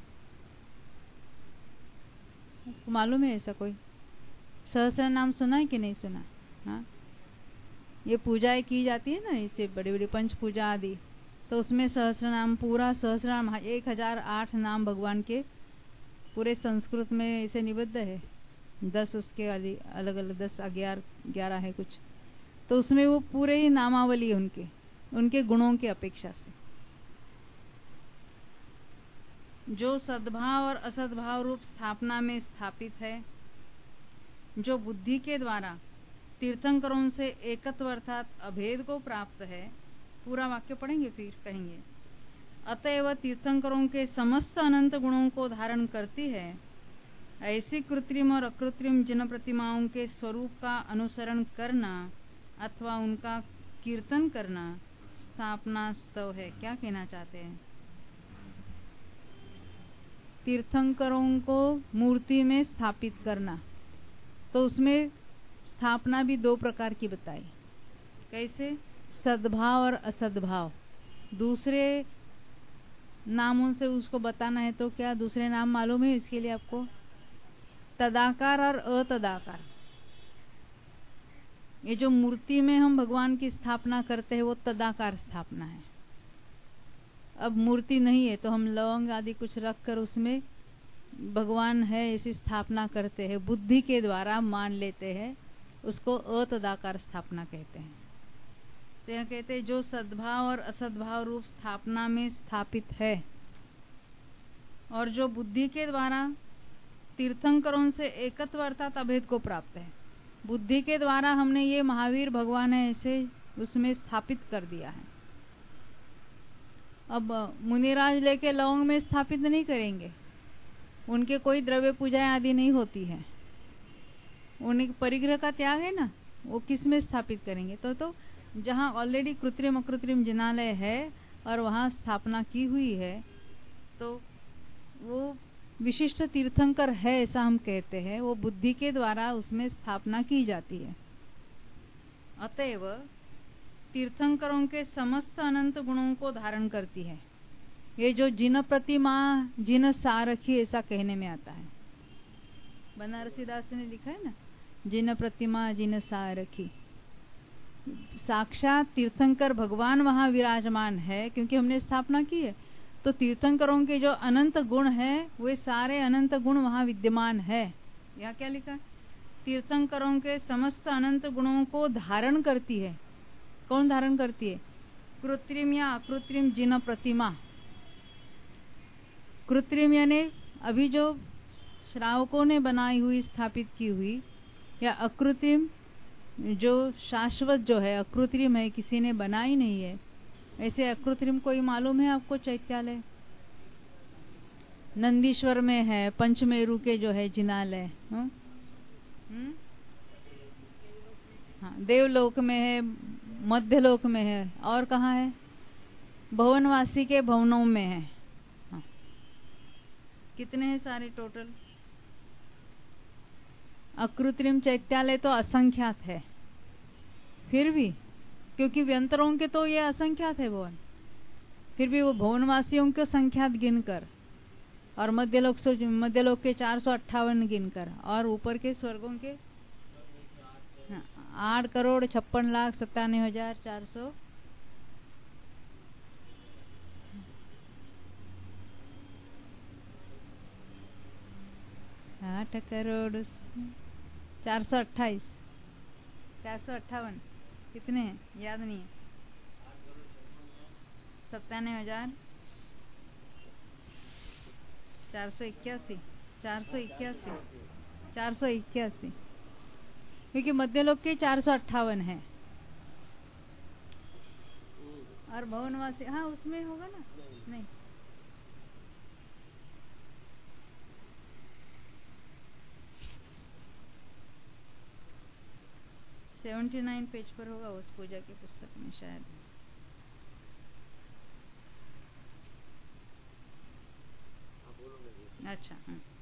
मालूम है ऐसा कोई? सहस्र नाम सुना है कि नहीं सुना? हाँ, ये पूजाएं की जाती है ना, इसे बड़ी बड़ी पंच पूजा आदि, तो उसमें सहस्र नाम, पूरा सहस्र नाम 1008 नाम भगवान के पूरे संस्कृत में ऐसे निबद्ध है। 10 उसके अलग अलग 10 11 है कुछ, तो उसमें वो पूरे ही नामावली है उनके गुणों की अपेक्षा से। जो सद्भाव और असद्भाव रूप स्थापना में स्थापित है, जो बुद्धि के द्वारा तीर्थंकरों से एकत्व अर्थात अभेद को प्राप्त है। पूरा वाक्य पढ़ेंगे फिर कहेंगे। अतएव तीर्थंकरों के समस्त अनंत गुणों को धारण करती है। ऐसी कृत्रिम और अकृत्रिम जिन प्रतिमाओं के स्वरूप का अनुसरण करना अथवा उनका कीर्तन करना स्थापना स्तव है। क्या कहना चाहते हैं? तीर्थंकरों को मूर्ति में स्थापित करना, तो उसमें स्थापना भी 2 प्रकार की बताई। कैसे? सद्भाव और असद्भाव। दूसरे नामों से उसको बताना है तो क्या दूसरे नाम मालूम है इसके लिए आपको? तदाकार और अतदाकार। ये जो मूर्ति में हम भगवान की स्थापना करते हैं वो तदाकार स्थापना है। अब मूर्ति नहीं है तो हम लवंग आदि कुछ रखकर उसमें भगवान है ऐसी स्थापना करते हैं, बुद्धि के द्वारा मान लेते हैं, उसको अतदाकार स्थापना कहते हैं। तो यह कहते हैं जो सद्भाव और असद्भाव रूप स्थापना में स्थापित है और जो बुद्धि के द्वारा तीर्थंकरों से एकत्व अर्थात अभेद को प्राप्त है। बुद्धि के द्वारा हमने ये महावीर भगवान है ऐसे उसमें स्थापित कर दिया है। अब मुनिराज लेके लवंग में स्थापित नहीं करेंगे, उनके कोई द्रव्य पूजा आदि नहीं होती है, उनके परिग्रह का त्याग है ना, वो किस में स्थापित करेंगे? तो जहाँ ऑलरेडी कृत्रिम अकृत्रिम जिनालय है और वहाँ स्थापना की हुई है, तो वो विशिष्ट तीर्थंकर है ऐसा हम कहते हैं। वो बुद्धि के द्वारा उसमें स्थापना की जाती है। अतएव तीर्थंकरों के समस्त अनंत गुणों को धारण करती है। ये जो जिन प्रतिमा जिन सारखी ऐसा कहने में आता है। बनारसी दास ने लिखा है ना, जिन प्रतिमा जिन सारखी। साक्षात तीर्थंकर भगवान वहां विराजमान है, क्योंकि हमने स्थापना की है। तो तीर्थंकरों के जो अनंत गुण है, वे सारे अनंत गुण वहां विद्यमान है। यहाँ क्या लिखा? तीर्थंकरों के समस्त अनंत गुणों को धारण करती है। कौन धारण करती है? कृत्रिम या अकृत्रिम जिन प्रतिमा। कृत्रिम यानी अभी जो श्रावकों ने बनाई हुई, स्थापित की हुई, या अकृत्रिम जो शाश्वत जो है, अकृत्रिम है, किसी ने बनाई नहीं है। ऐसे अकृत्रिम कोई मालूम है आपको? चैत्यालय नंदीश्वर में है, पंचमेरु के जो है जिनालय, हाँ, देवलोक में है, मध्यलोक में है, और कहाँ है? भवनवासी के भवनों में है। हाँ। कितने हैं सारे टोटल? अकृत्रिम चैत्यालय तो असंख्यात है। फिर भी क्योंकि व्यंतरों के तो ये असंख्यात है भवन, फिर भी वो भवनवासियों के संख्यात गिनकर, और मध्यलोक के 458 गिनकर, और ऊपर के स्वर्गों के 8,56,97,400। 8,428 458 कितने हैं? याद नहीं है। 97,481 481 क्योंकि मध्यलोक के 458 है, और भवनवासी, हाँ उसमें होगा ना? नहीं, $79 पेज पर होगा उस पूजा की पुस्तक में शायद। अच्छा,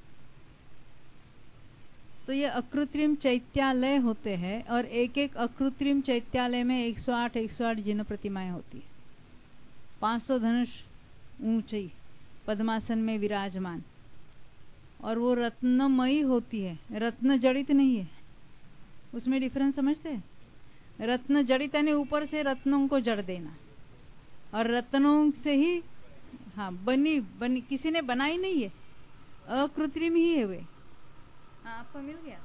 तो ये अकृत्रिम चैत्यालय होते हैं, और एक एक अकृत्रिम चैत्यालय में 108 जिन प्रतिमाएं होती है। 500 धनुष ऊंची पद्मासन में विराजमान, और वो रत्नमयी होती है, रत्न जड़ित नहीं है। उसमें डिफरेंस समझते हैं? रत्न जड़ित यानी ऊपर से रत्नों को जड़ देना, और रत्नों से ही, हाँ, बनी किसी ने बनाई नहीं है, अकृत्रिम ही है वे। हाँ, आपको मिल गया?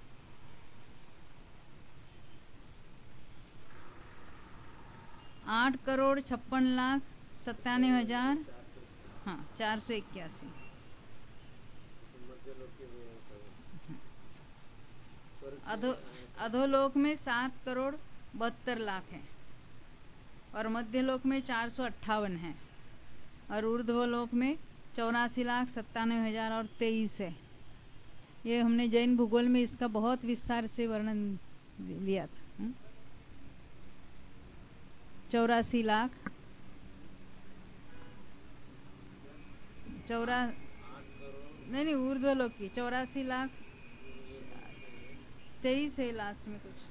$8,56,97,000, हाँ, 481। अधोलोक में 7,72,00,000 है, और मध्यलोक में 458 है, और ऊर्ध्वलोक में 84,97,000 और 23 है। ये हमने जैन भूगोल में इसका बहुत विस्तार से वर्णन लिया था। 84 लाख नहीं, ऊर्ध्वलोक की 84,23,00,000 है लास्ट में कुछ,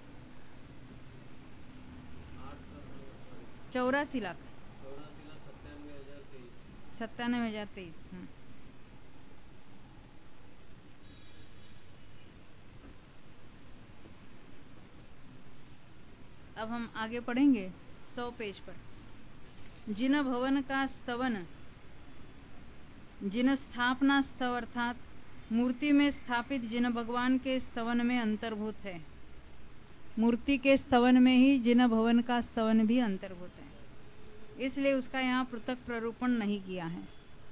84,97,023। अब हम आगे पढ़ेंगे 100 पेज पर। जिन भवन का स्तवन, जिन स्थापना स्तव अर्थात मूर्ति में स्थापित जिन भगवान के स्तवन में अंतर्भूत है। मूर्ति के स्तवन में ही जिन भवन का स्तवन भी अंतर्भूत है, इसलिए उसका यहाँ पृथक प्ररूपण नहीं किया है।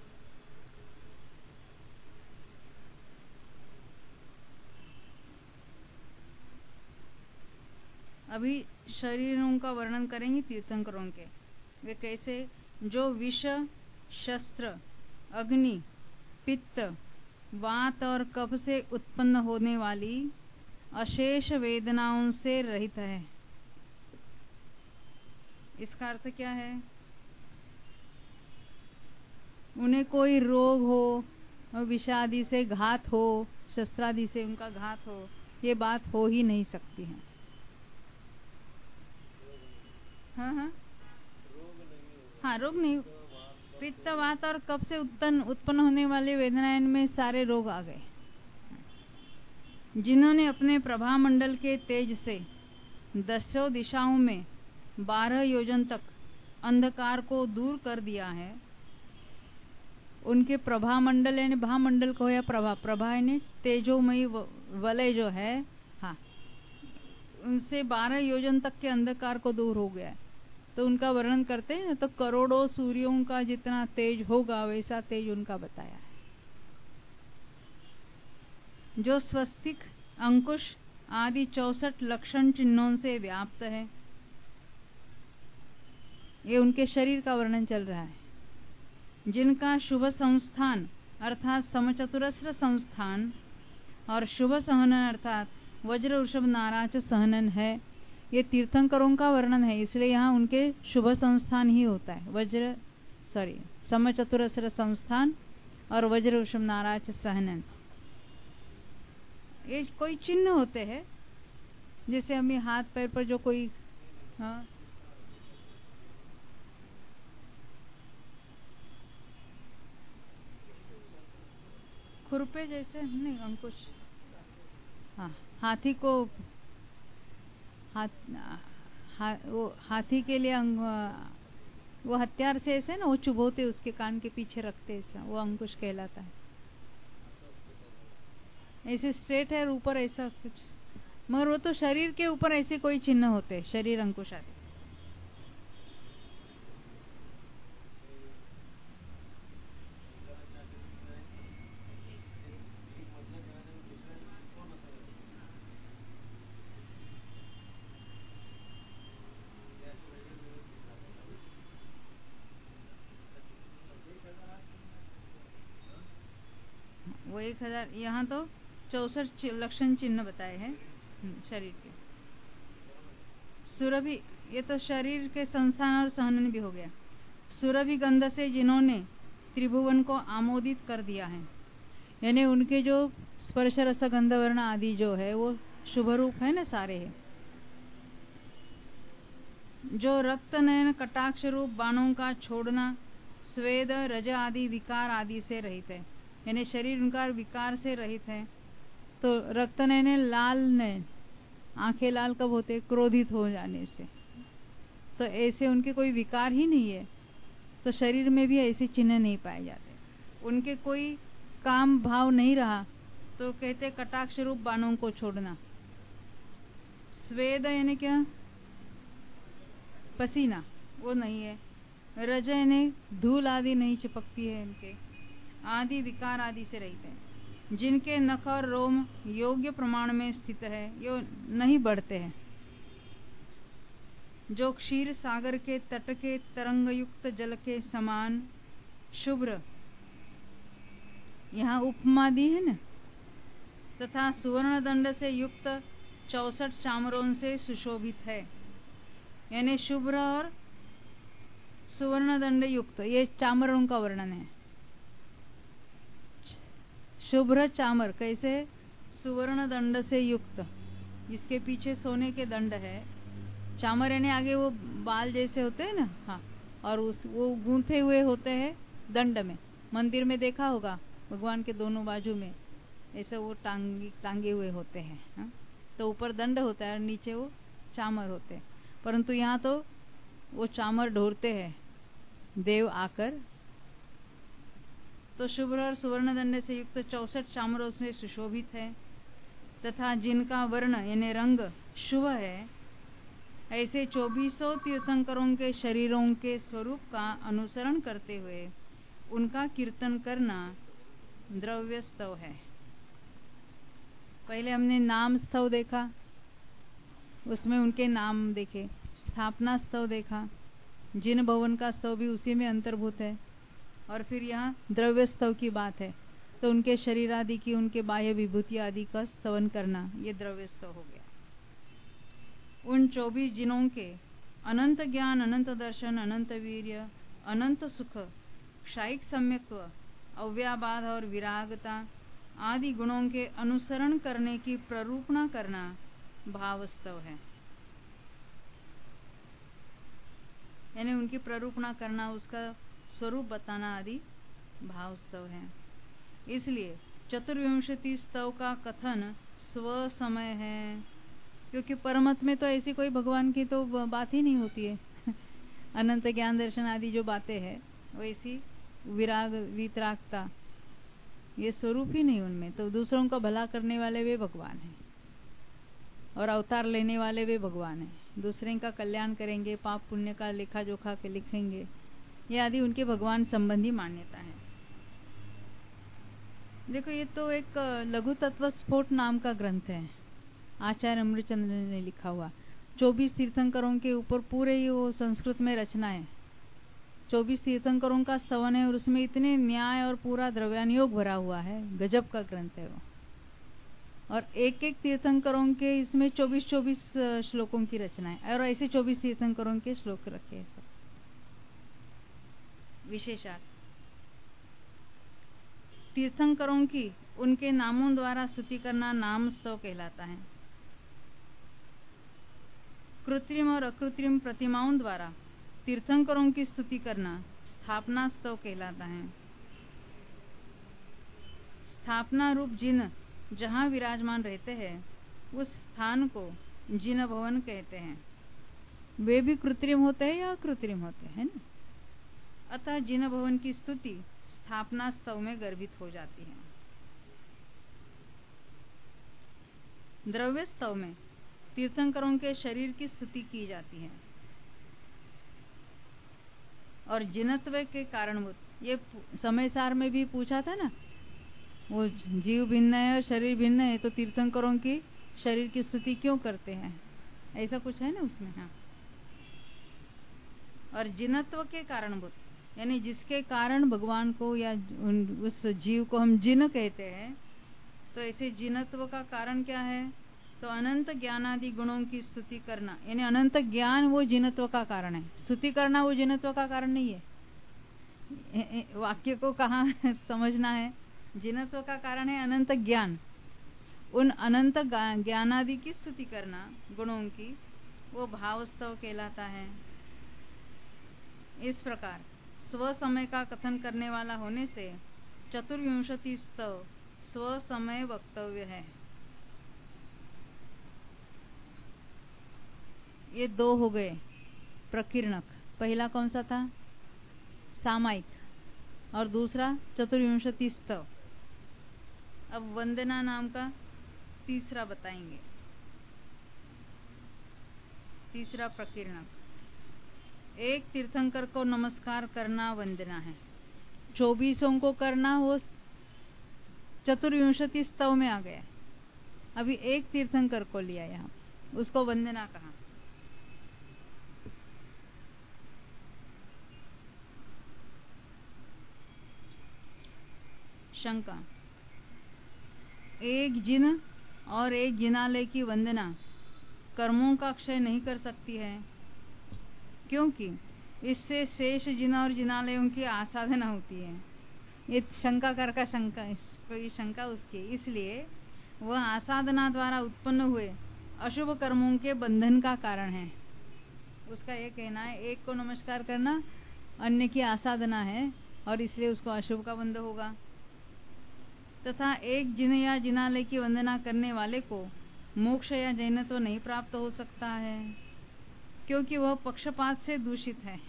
अभी शरीरों का वर्णन करेंगे तीर्थंकरों के। वे कैसे? जो विष, शस्त्र, अग्नि, पित्त, वात और कफ से उत्पन्न होने वाली अशेष वेदनाओं से रहित है। इसका अर्थ क्या है? उन्हें कोई रोग हो और विषादि से घात हो, शस्त्रादि से उनका घात हो, ये बात हो ही नहीं सकती है। हाँ, रोग नहीं, पित्त वात और कफ से उत्पन्न होने वाली वेदनाएं में सारे रोग आ गए। जिन्होंने अपने प्रभा मंडल के तेज से 10 दिशाओं में 12 योजन तक अंधकार को दूर कर दिया है, उनके प्रभा मंडल यानी भामंडल को या प्रभा यानी तेजोमयी वलय जो है, हाँ, उनसे 12 योजन तक के अंधकार को दूर हो गया। तो उनका वर्णन करते हैं तो करोड़ों सूर्यों का जितना तेज होगा वैसा तेज उनका बताया है। जो स्वस्तिक, अंकुश आदि 64 लक्षण चिन्हों से व्याप्त है, ये उनके शरीर का वर्णन चल रहा है। जिनका शुभ संस्थान अर्थात समचतुरस्र संस्थान और शुभ सहनन अर्थात वज्र वृषभ नाराज सहनन है, ये तीर्थंकरों का वर्णन है, इसलिए यहाँ उनके शुभ संस्थान ही होता है। समचतुरस्र संस्थान और वज्र वृषभ नाराज सहनन, ये कोई चिन्ह होते हैं, जैसे हमें हाथ पैर पर जो कोई, हाँ, खुरपे जैसे नहीं, अंकुश, हाँ, हाथी को वो हाथी के लिए वो हथियार से ऐसे ना वो चुभोते उसके कान के पीछे रखते ऐसा, वो अंकुश कहलाता है। ऐसे स्ट्रेट है ऊपर ऐसा कुछ, मगर वो तो शरीर के ऊपर ऐसे कोई चिन्ह होते, शरीर अंकुश आदि। वो 1000, यहाँ तो 64 लक्षण चिन्ह बताए हैं शरीर के। सुरभि, ये तो शरीर के संस्थान और सहनन भी हो गया। सुरभि गंध से जिन्होंने त्रिभुवन को आमोदित कर दिया है, यानी उनके जो स्पर्श रस गंध वर्ण आदि जो है वो शुभ रूप है ना, सारे है। जो रक्त नयन कटाक्ष रूप बाणों का छोड़ना स्वेद रज आदि विकार आदि से रहित है, यानी शरीर उनका विकार से रहित है। तो रक्त नयन लाल नयन, आंखें लाल कब होते, क्रोधित हो जाने से, तो ऐसे उनके कोई विकार ही नहीं है, तो शरीर में भी ऐसे चिन्ह नहीं पाए जाते। उनके कोई काम भाव नहीं रहा तो कहते कटाक्ष रूप बाणों को छोड़ना। स्वेद यानी क्या, पसीना, वो नहीं है। रज यानी धूल आदि नहीं चिपकती है इनके, आदि विकार आदि से रहित है। जिनके नख और रोम योग्य प्रमाण में स्थित है, ये नहीं बढ़ते हैं। जो क्षीर सागर के तट के तरंग युक्त जल के समान शुभ्र, यहाँ उपमा दी है ना, तथा सुवर्ण दंड से युक्त 64 चामरों से सुशोभित है, यानी शुभ्र और सुवर्ण दंड युक्त, ये चामरों का वर्णन है। शुभ्र चामर कैसे, सुवर्ण दंड से युक्त, जिसके पीछे सोने के दंड है। चामर यानी आगे वो बाल जैसे होते हैं ना, हाँ, और वो गूंथे हुए होते हैं दंड में। मंदिर में देखा होगा भगवान के दोनों बाजू में ऐसे वो टांगे हुए होते हैं, हाँ? तो ऊपर दंड होता है और नीचे वो चामर होते हैं। परंतु यहाँ तो वो चामर ढोरते हैं देव आकर। तो शुभ्र और सुवर्ण दंड से युक्त 64 चामरों से सुशोभित है, तथा जिनका वर्ण यानी रंग शुभ है, ऐसे 2400 तीर्थंकरों के शरीरों के स्वरूप का अनुसरण करते हुए उनका कीर्तन करना द्रव्य स्तव है। पहले हमने नाम स्तव देखा, उसमें उनके नाम देखे। स्थापना स्तव देखा, जिन भवन का स्तव भी उसी में अंतर्भूत है। और फिर यहाँ द्रव्य स्तव की बात है, तो उनके शरीर आदि की, उनके बाह्य विभूति आदि का स्तवन करना, ये द्रव्य स्तव हो गया। उन 24 जिनों के अनंत ज्ञान, अनंत दर्शन, अनंत वीर्य, अनंत सुख, क्षायिक सम्यक्त्व, अव्याबाध और विरागता आदि गुणों के अनुसरण करने की प्ररूपणा करना भावस्तव है, यानी उनकी प्ररूपणा करना, उसका स्वरूप बताना आदि भाव स्तव है। इसलिए चतुर्विंशति स्तव का कथन स्व समय है, क्योंकि परमत में तो ऐसी कोई भगवान की तो बात ही नहीं होती है। अनंत ज्ञान दर्शन आदि जो बातें हैं वैसी विराग वितरागता ये स्वरूप ही नहीं उनमें। तो दूसरों का भला करने वाले वे भगवान हैं और अवतार लेने वाले वे भगवान हैं। दूसरे का कल्याण करेंगे, पाप पुण्य का लेखा जोखा के लिखेंगे, ये आदि उनके भगवान संबंधी मान्यता है। देखो ये तो एक लघु तत्व स्फोट नाम का ग्रंथ है, आचार्य अमृतचंद्र ने लिखा हुआ। 24 तीर्थंकरों के ऊपर पूरे ही वो संस्कृत में रचना है। 24 तीर्थंकरों का स्तवन है और उसमें इतने न्याय और पूरा द्रव्यानुयोग भरा हुआ है, गजब का ग्रंथ है वो। और एक एक तीर्थंकरों के इसमें 24-24 श्लोकों की रचना है और ऐसे 24 तीर्थंकरों के श्लोक रखे हैं सब। विशेषार्थ तीर्थंकरों की उनके नामों द्वारा स्तुति करना नाम स्तव कहलाता है। कृत्रिम और अकृत्रिम प्रतिमाओं द्वारा तीर्थंकरों की स्तुति करना स्थापना स्तव कहलाता है। स्थापना रूप जिन जहां विराजमान रहते हैं उस स्थान को जिन भवन कहते हैं। वे भी कृत्रिम होते हैं या अकृत्रिम होते हैं ना। अतः जिन भवन की स्तुति स्थापना स्तव में गर्भित हो जाती है। द्रव्य स्तव में तीर्थंकरों के शरीर की स्तुति की जाती है और जिनत्व के कारणभूत, ये समय सार में भी पूछा था ना, वो जीव भिन्न है और शरीर भिन्न है तो तीर्थंकरों की शरीर की स्तुति क्यों करते हैं, ऐसा कुछ है ना उसमें। हाँ, और जिनत्व के कारणभूत यानी जिसके कारण भगवान को या उस जीव को हम जिन कहते हैं, तो ऐसे जिनत्व का कारण क्या है, तो अनंत ज्ञानादि गुणों की स्तुति करना, यानी अनंत ज्ञान वो जिनत्व का कारण है। स्तुति करना वो जिनत्व का कारण नहीं है। वाक्य को कहाँ समझना है, जिनत्व का कारण है अनंत ज्ञान। उन अनंत ज्ञानादि की स्तुति करना गुणों की, वो भावस्तव कहलाता है। इस प्रकार स्व समय का कथन करने वाला होने से चतुर्विंशति स्तव स्व समय वक्तव्य है। ये दो हो गए प्रकीर्णक। पहला कौन सा था, सामायिक, और दूसरा चतुर्विंशति स्तव। अब वंदना नाम का तीसरा बताएंगे, तीसरा प्रकीर्णक। एक तीर्थंकर को नमस्कार करना वंदना है। 24 को करना वो चतुर्विंशति स्तव में आ गया। अभी एक तीर्थंकर को लिया यहाँ, उसको वंदना कहा। शंका, एक जिन और एक जिनालय की वंदना कर्मों का क्षय नहीं कर सकती है, क्योंकि इससे शेष जिना और जिनालयों की आसाधना होती है। ये शंकाकार का शंका, कोई शंका उसकी, इसलिए वह आसाधना द्वारा उत्पन्न हुए अशुभ कर्मों के बंधन का कारण है। उसका यह कहना है एक को नमस्कार करना अन्य की आसाधना है और इसलिए उसको अशुभ का बंध होगा, तथा एक जिन या जिनालय की वंदना करने वाले को मोक्ष या जैनत्व नहीं प्राप्त हो सकता है, क्योंकि वह पक्षपात से दूषित है।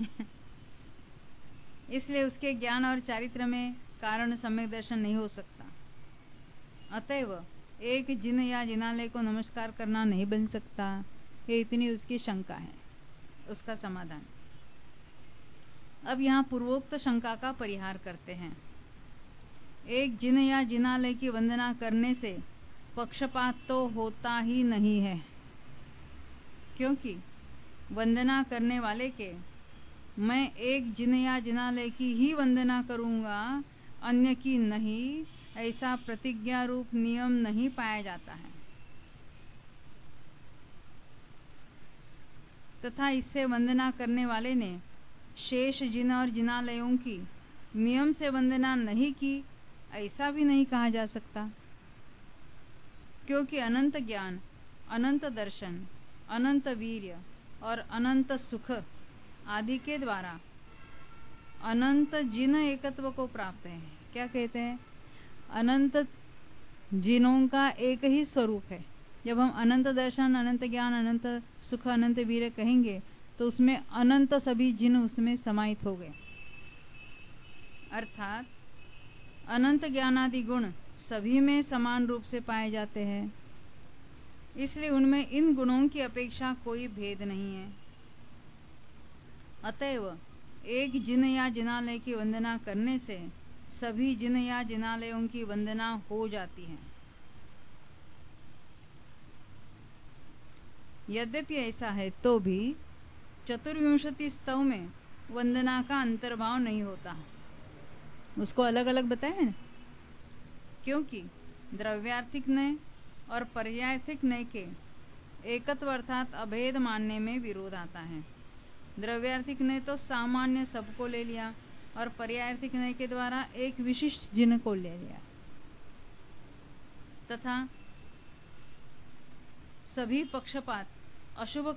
इसलिए उसके ज्ञान और चारित्र में कारण सम्यक दर्शन नहीं हो सकता। अतएव एक जिन या जिनालय को नमस्कार करना नहीं बन सकता। ये इतनी उसकी शंका है। उसका समाधान अब यहाँ पूर्वोक्त शंका का परिहार करते हैं। एक जिन या जिनालय की वंदना करने से पक्षपात तो होता ही नहीं है, क्योंकि वंदना करने वाले के मैं एक जिन या जिनालय की ही वंदना करूंगा अन्य की नहीं, ऐसा प्रतिज्ञा रूप नियम नहीं पाया जाता है। तथा इससे वंदना करने वाले ने शेष जिन और जिनालयों की नियम से वंदना नहीं की, ऐसा भी नहीं कहा जा सकता, क्योंकि अनंत ज्ञान, अनंत दर्शन, अनंत वीर्य और अनंत सुख आदि के द्वारा अनंत जिन एकत्व को प्राप्त है। क्या कहते हैं? अनंत जिनों का एक ही स्वरूप है। जब हम अनंत दर्शन, अनंत ज्ञान, अनंत सुख, अनंत वीर्य कहेंगे तो उसमें अनंत सभी जिन उसमें समाहित हो गए। अर्थात अनंत ज्ञानादि गुण सभी में समान रूप से पाए जाते हैं, इसलिए उनमें इन गुणों की अपेक्षा कोई भेद नहीं है। अतएव एक जिन या जिनालय की वंदना करने से सभी जिन या जिनालयों की वंदना हो जाती है। यद्यपि ऐसा है तो भी चतुर्विंशति स्तव में वंदना का अंतर्भाव नहीं होता। उसको अलग अलग बताया ना, क्योंकि द्रव्यार्थिक नय और पर्यायर्थिक नय के एकत्व अर्थात अभेद मानने में विरोध आता है। द्रव्यार्थिक नय तो सामान्य सबको ले लिया और पर्यायर्थिक नय के द्वारा एक विशिष्ट जिन को ले लिया, तथा सभी पक्षपात अशुभ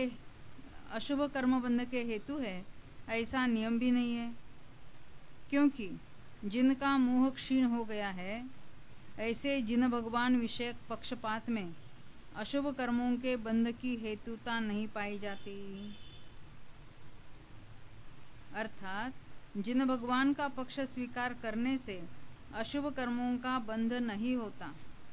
कर्म बंध के हेतु है, ऐसा नियम भी नहीं है। क्योंकि जिनका मोह क्षीण हो गया है, ऐसे जिन भगवान विषयक पक्षपात में अशुभ कर्मों के बंध की हेतुता नहीं पाई जाती। अर्थात जिन भगवान का पक्ष स्वीकार करने से अशुभ कर्मों का बंध नहीं होता।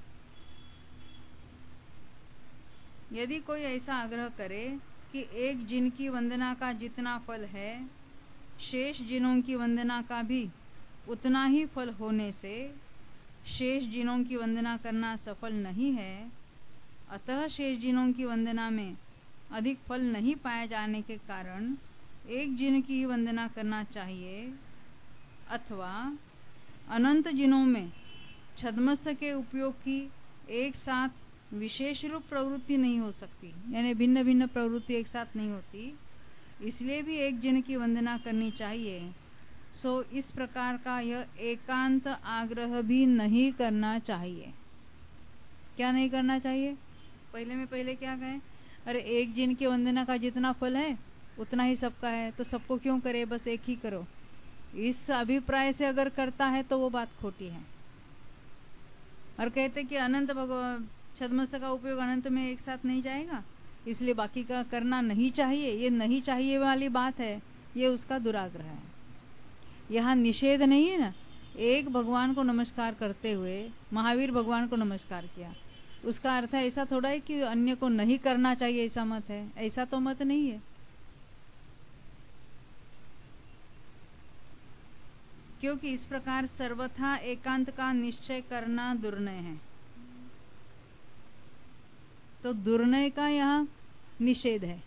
यदि कोई ऐसा आग्रह करे कि एक जिन की वंदना का जितना फल है, शेष जिनों की वंदना का भी उतना ही फल होने से शेष जिनों की वंदना करना सफल नहीं है, अतः शेष जिनों की वंदना में अधिक फल नहीं पाए जाने के कारण एक जिन की वंदना करना चाहिए, अथवा अनंत जिनों में छद्मस्थ के उपयोग की एक साथ विशेष रूप प्रवृत्ति नहीं हो सकती, यानी भिन्न भिन्न प्रवृत्ति एक साथ नहीं होती, इसलिए भी एक जिन की वंदना करनी चाहिए। सो इस प्रकार का यह एकांत आग्रह भी नहीं करना चाहिए। क्या नहीं करना चाहिए? पहले क्या कहें? अरे एक जिन की वंदना का जितना फल है उतना ही सबका है, तो सबको क्यों करे, बस एक ही करो। इस अभिप्राय से अगर करता है तो वो बात खोटी है। और कहते कि अनंत भगवान छद्मस्थ का उपयोग अनंत में एक साथ नहीं जाएगा, इसलिए बाकी का करना नहीं चाहिए। ये नहीं चाहिए वाली बात है, ये उसका दुराग्रह है। यहाँ निषेध नहीं है ना। एक भगवान को नमस्कार करते हुए महावीर भगवान को नमस्कार किया, उसका अर्थ ऐसा थोड़ा है कि अन्य को नहीं करना चाहिए, ऐसा मत है। ऐसा तो मत नहीं है, क्योंकि इस प्रकार सर्वथा एकांत का निश्चय करना दुर्नय है। तो दुर्नय का यहाँ निषेध है।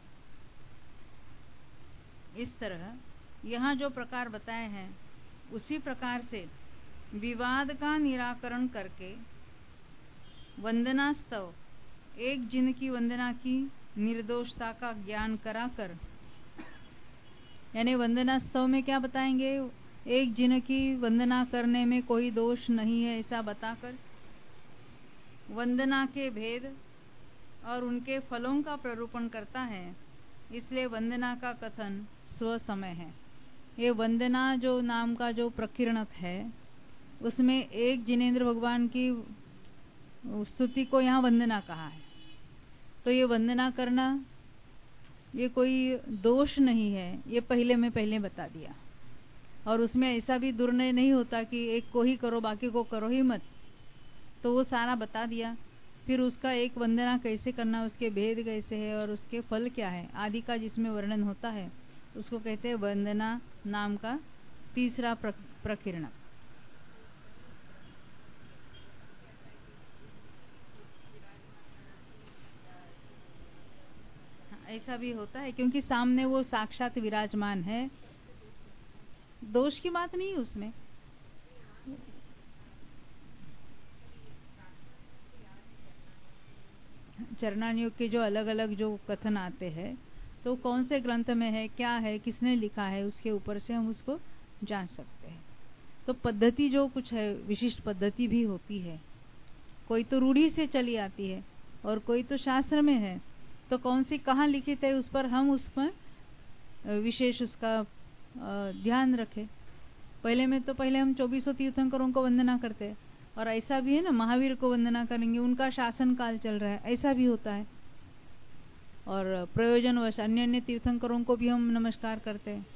इस तरह यहाँ जो प्रकार बताए हैं उसी प्रकार से विवाद का निराकरण करके वंदना स्तव एक जिन की वंदना की निर्दोषता का ज्ञान कराकर, यानी वंदना स्तव में क्या बताएंगे? एक जिन की वंदना करने में कोई दोष नहीं है, ऐसा बताकर वंदना के भेद और उनके फलों का प्ररूपण करता है। इसलिए वंदना का कथन स्वसमय है। ये वंदना जो नाम का जो प्रकीर्णक है, उसमें एक जिनेंद्र भगवान की स्तुति को यहाँ वंदना कहा है। तो ये वंदना करना ये कोई दोष नहीं है, ये पहले बता दिया। और उसमें ऐसा भी दुर्नय नहीं होता कि एक को ही करो बाकी को करो ही मत, तो वो सारा बता दिया। फिर उसका एक वंदना कैसे करना, उसके भेद कैसे है और उसके फल क्या है आदि का जिसमें वर्णन होता है, उसको कहते हैं वंदना नाम का तीसरा प्रकीर्णक। ऐसा भी होता है क्योंकि सामने वो साक्षात विराजमान है, दोष की बात नहीं है उसमें। चरणानुयोग के जो अलग अलग जो कथन आते हैं, तो कौन से ग्रंथ में है, क्या है, किसने लिखा है, उसके ऊपर से हम उसको जान सकते हैं। तो पद्धति जो कुछ है, विशिष्ट पद्धति भी होती है। कोई तो रूढ़ी से चली आती है और कोई तो शास्त्र में है। तो कौन सी कहाँ लिखित है उस पर हम उसमें विशेष उसका ध्यान रखें। पहले हम 2400 तीर्थंकरों को वंदना करते हैं, और ऐसा भी है ना, महावीर को वंदना करेंगे, उनका शासन काल चल रहा है, ऐसा भी होता है। और प्रयोजनवश अन्य अन्य तीर्थंकरों को भी हम नमस्कार करते हैं।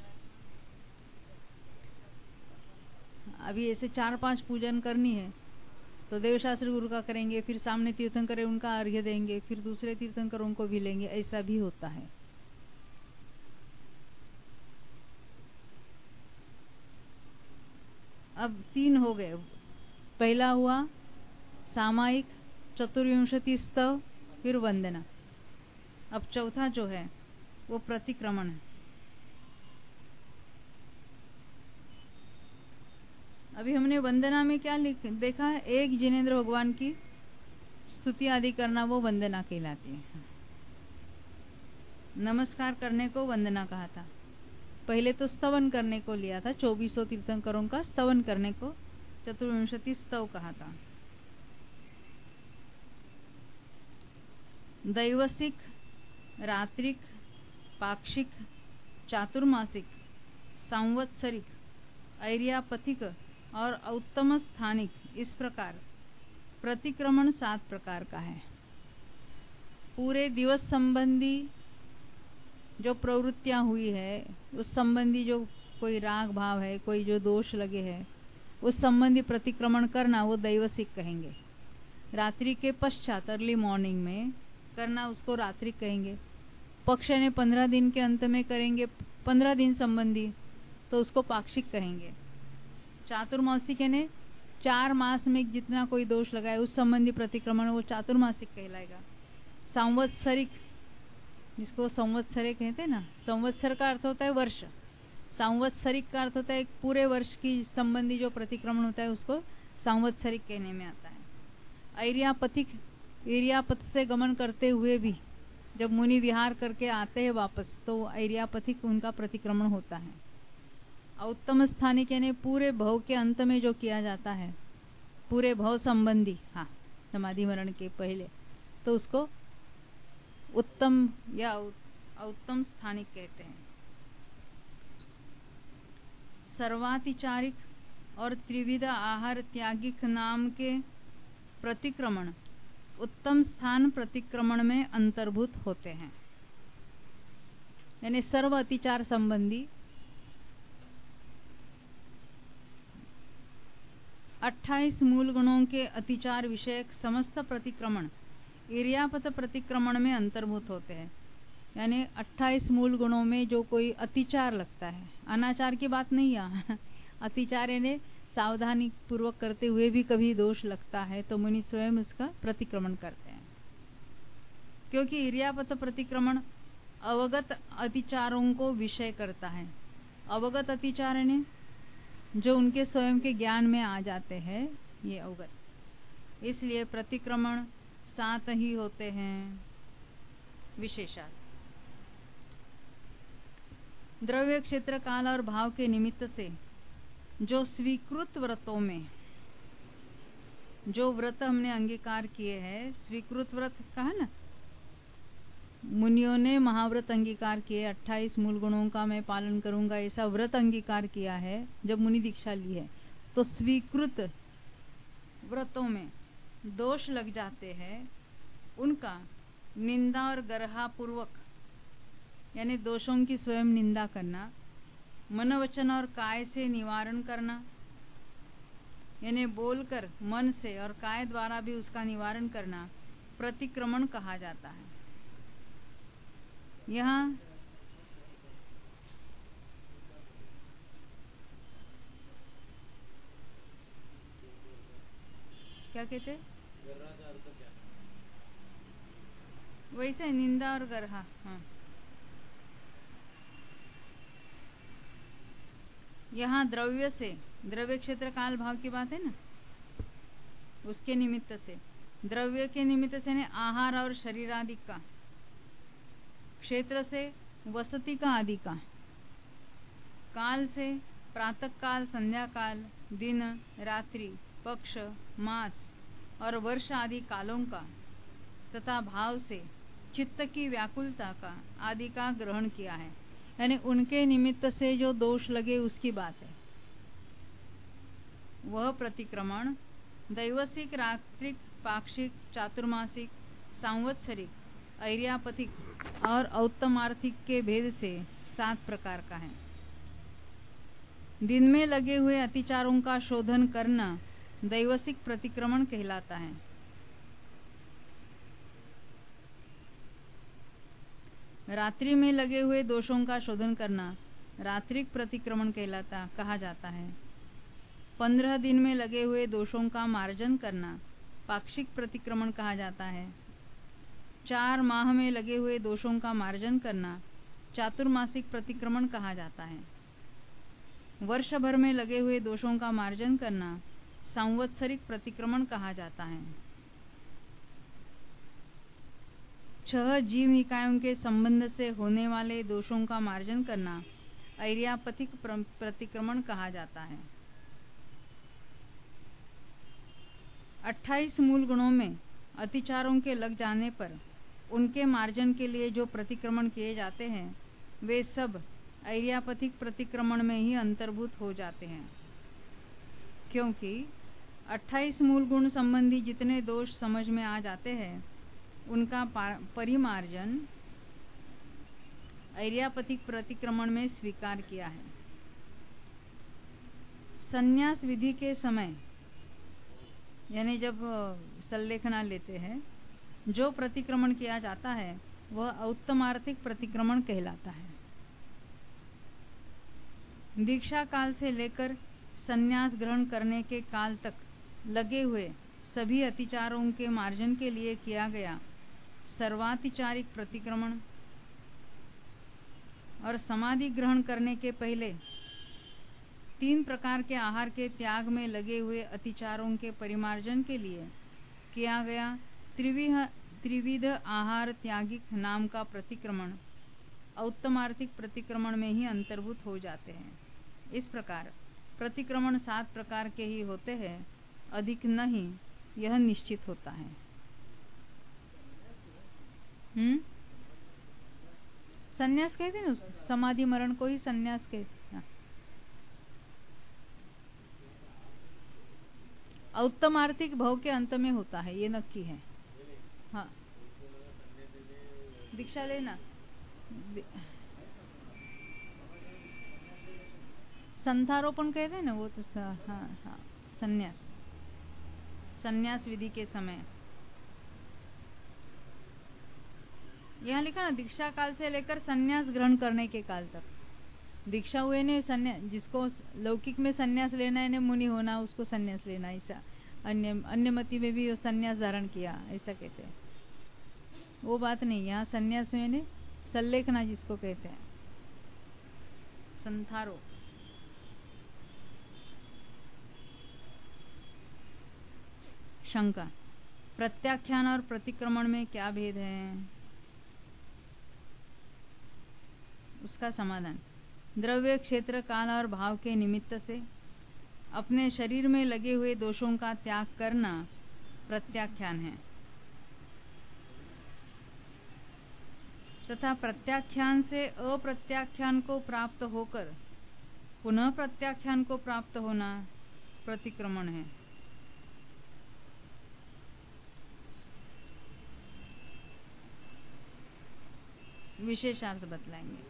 अभी ऐसे 4-5 पूजन करनी है तो देवशास्त्री गुरु का करेंगे, फिर सामने तीर्थंकर है उनका अर्घ्य देंगे, फिर दूसरे तीर्थंकरों को भी लेंगे, ऐसा भी होता है। अब 3 हो गए। पहला हुआ सामायिक, चतुर्विंशति स्तव, फिर वंदना। अब चौथा जो है वो प्रतिक्रमण है। अभी हमने वंदना में क्या देखा है, एक जिनेंद्र भगवान की स्तुति आदि करना, वो वंदना कहलाती है। नमस्कार करने को वंदना कहा था। पहले तो स्तवन करने को लिया था, 2400 तीर्थंकरों का स्तवन करने को चतुर्विंशति स्तव कहा था। दैवसिक, रात्रिक, पाक्षिक, चातुर्मासिक, सांवत्सरिक, ऐर्यापथिक और उत्तम स्थानिक, इस प्रकार प्रतिक्रमण 7 प्रकार का है। पूरे दिवस संबंधी जो प्रवृत्तियां हुई है, उस संबंधी जो कोई राग भाव है, कोई जो दोष लगे हैं, उस संबंधी प्रतिक्रमण करना वो दैवसिक कहेंगे। रात्रि के पश्चात अर्ली मॉर्निंग में करना, उसको रात्रिक कहेंगे। पक्ष ने 15 दिन के अंत में करेंगे 15 दिन संबंधी, तो उसको पाक्षिक कहेंगे। चातुर्मासिक ने 4 मास में जितना कोई दोष लगाए उस संबंधी प्रतिक्रमण, वो चातुर्मासिक कहलाएगा। संवत्सरिक, जिसको संवत्सरे कहते हैं ना, संवत्सर का अर्थ होता है वर्ष, सांवत्सरिक का अर्थ होता है पूरे वर्ष की संबंधी जो प्रतिक्रमण होता है, उसको सांवत्सरिक कहने में आता है। ऐर्यापथिक, ऐर्यापथ से गमन करते हुए भी जब मुनि विहार करके आते हैं वापस, तो ऐर्यापथिक उनका प्रतिक्रमण होता है। उत्तम स्थानिक यानी पूरे भव के अंत में जो किया जाता है, पूरे भव संबंधी, हाँ, समाधि मरण के पहले, तो उसको उत्तम या उत्तम स्थानिक कहते हैं। सर्वातिचारिक और त्रिविध आहार त्यागिक नाम के प्रतिक्रमण उत्तम स्थान प्रतिक्रमण में अंतर्भूत होते हैं। यानी सर्व अतिचार संबंधी 28 मूल गुणों के अतिचार विषयक समस्त प्रतिक्रमण इर्यापत प्रतिक्रमण में अंतर्भूत होते हैं। यानी 28 मूल गुणों में जो कोई अतिचार लगता है, अनाचार की बात नहीं है, अतिचार यानी सावधानी पूर्वक करते हुए भी कभी दोष लगता है, तो मुनि स्वयं उसका प्रतिक्रमण करते हैं। क्योंकि इर्यापत प्रतिक्रमण अवगत अतिचारों को विषय करता है। अवगत अतिचार यानी जो उनके स्वयं के ज्ञान में आ जाते हैं, ये अवगत। इसलिए प्रतिक्रमण 7 ही होते हैं विशेषात। द्रव्य, क्षेत्र, काल और भाव के निमित्त से जो स्वीकृत व्रतों में जो व्रत हमने अंगीकार किए हैं, स्वीकृत व्रत कहा ना, मुनियों ने महाव्रत अंगीकार किए, 28 मूल गुणों का मैं पालन करूंगा, ऐसा व्रत अंगीकार किया है जब मुनि दीक्षा ली है। तो स्वीकृत व्रतों में दोष लग जाते हैं, उनका निंदा और गर्हा पूर्वक यानी दोषों की स्वयं निंदा करना, मन, वचन और काय से निवारण करना, यानी बोलकर, मन से और काय द्वारा भी उसका निवारण करना प्रतिक्रमण कहा जाता है। यहाँ क्या कहते, वैसे निंदा और गर्हा। हाँ, यहाँ द्रव्य से, द्रव्य, क्षेत्र, काल, भाव की बात है ना, उसके निमित्त से, द्रव्य के निमित्त से ने आहार और शरीर आदि का, क्षेत्र से वसति का आदि का, काल से प्रातः काल, संध्या काल, दिन, रात्रि, पक्ष, मास और वर्ष आदि कालों का, तथा भाव से चित्त की व्याकुलता का आदि का ग्रहण किया है। यानी उनके निमित्त से जो दोष लगे उसकी बात है। वह प्रतिक्रमण दैवसिक, रात्रिक, पाक्षिक, चातुर्मासिक, सांवत्सरिक, ऐर्यापथिक और औत्तमार्थिक के भेद से 7 प्रकार का है। दिन में लगे हुए अतिचारों का शोधन करना दैवसिक प्रतिक्रमण कहलाता है। रात्रि में लगे हुए दोषों का शोधन करना रात्रिक प्रतिक्रमण कहा जाता है। 15 दिन में लगे हुए दोषों का मार्जन करना पाक्षिक प्रतिक्रमण कहा जाता है। 4 माह में लगे हुए दोषों का मार्जन करना चातुर्मासिक प्रतिक्रमण कहा जाता है। वर्ष भर में लगे हुए दोषों का मार्जन करना सांवत्सरिक प्रतिक्रमण कहा जाता है। 6 जीव निकायों के संबंध से होने वाले दोषों का मार्जन करना ऐर्यापथिक प्रतिक्रमण कहा जाता है। 28 मूल गुणों में अतिचारों के लग जाने पर उनके मार्जन के लिए जो प्रतिक्रमण किए जाते हैं वे सब ऐर्यापथिक प्रतिक्रमण में ही अंतर्भूत हो जाते हैं, क्योंकि 28 मूल गुण संबंधी जितने दोष समझ में आ जाते हैं उनका परिमार्जन ऐर्यापथिक प्रतिक्रमण में स्वीकार किया है। संन्यास विधि के समय यानी जब संलेखना लेते हैं जो प्रतिक्रमण किया जाता है वह औत्तमार्थिक प्रतिक्रमण कहलाता है। दीक्षा काल से लेकर संन्यास ग्रहण करने के काल तक लगे हुए सभी अतिचारों के मार्जन के लिए किया गया सर्वातिचारिक प्रतिक्रमण और समाधि ग्रहण करने के पहले 3 प्रकार के आहार के त्याग में लगे हुए अतिचारों के परिमार्जन के लिए किया गया त्रिविध आहार त्यागिक नाम का प्रतिक्रमण औत्तमार्थिक प्रतिक्रमण में ही अंतर्भूत हो जाते हैं। इस प्रकार प्रतिक्रमण 7 प्रकार के ही होते हैं, अधिक नहीं, यह निश्चित होता है। संन्यास कहते हैं ना, समाधि मरण को ही संन्यास कहते हैं। औत्तमार्थिक भव के अंत में होता है, ये नक्की है। हाँ, दीक्षा लेना संथारोपण कहते हैं ना, वो तो हाँ संन्यास विधि के समय यहाँ लिखा ना, दीक्षा काल से लेकर संन्यास ग्रहण करने के काल तक। दीक्षा हुए ने संन्यास, जिसको लौकिक में संन्यास लेना है ने मुनि होना, उसको संन्यास लेना, ऐसा अन्य मति में भी संन्यास धारण किया, ऐसा कहते हैं। वो बात नहीं, यहाँ संन्यास में ने संलेखना जिसको कहते हैं, संथारो। शंका, प्रत्याख्यान और प्रतिक्रमण में क्या भेद है? उसका समाधान, द्रव्य, क्षेत्र, काल और भाव के निमित्त से अपने शरीर में लगे हुए दोषों का त्याग करना प्रत्याख्यान है, तथा प्रत्याख्यान से अप्रत्याख्यान को प्राप्त होकर पुनः प्रत्याख्यान को प्राप्त होना प्रतिक्रमण है। विशेषार्थ बतलाएंगे।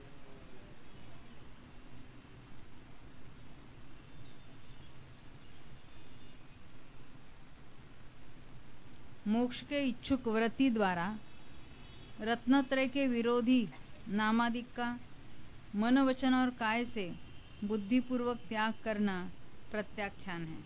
मोक्ष के इच्छुक व्रति द्वारा रत्नत्रय के विरोधी नामादिक का मन, वचन और काय से बुद्धिपूर्वक त्याग करना प्रत्याख्यान है।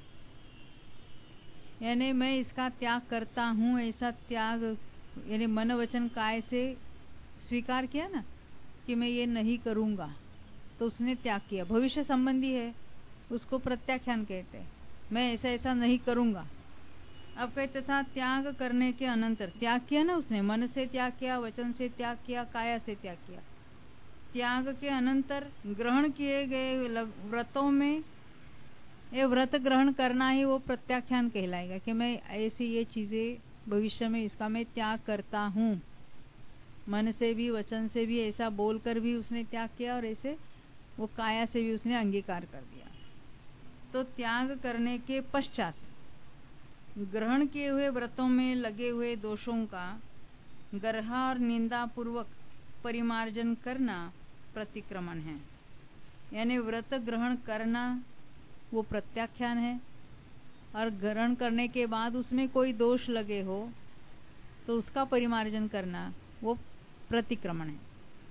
यानी मैं इसका त्याग करता हूँ, ऐसा त्याग यानी मन, वचन, काय से स्वीकार किया ना कि मैं ये नहीं करूँगा, तो उसने त्याग किया। भविष्य संबंधी है, उसको प्रत्याख्यान कहते हैं। मैं ऐसा नहीं करूँगा। अब कहते था त्याग करने के अनंतर त्याग किया ना उसने, मन से त्याग किया, वचन से त्याग किया, काया से त्याग किया। त्याग के अनंतर ग्रहण किए गए व्रतों में ये व्रत ग्रहण करना ही वो प्रत्याख्यान कहलाएगा कि मैं ऐसी ये चीजें भविष्य में इसका मैं त्याग करता हूँ। मन से भी वचन से भी ऐसा बोलकर भी उसने त्याग किया और ऐसे वो काया से भी उसने अंगीकार कर दिया। तो त्याग करने के पश्चात ग्रहण किए हुए व्रतों में लगे हुए दोषों का गर्हा और निंदा पूर्वक परिमार्जन करना प्रतिक्रमण है। यानी व्रत ग्रहण करना वो प्रत्याख्यान है, और ग्रहण करने के बाद उसमें कोई दोष लगे हो तो उसका परिमार्जन करना वो प्रतिक्रमण है।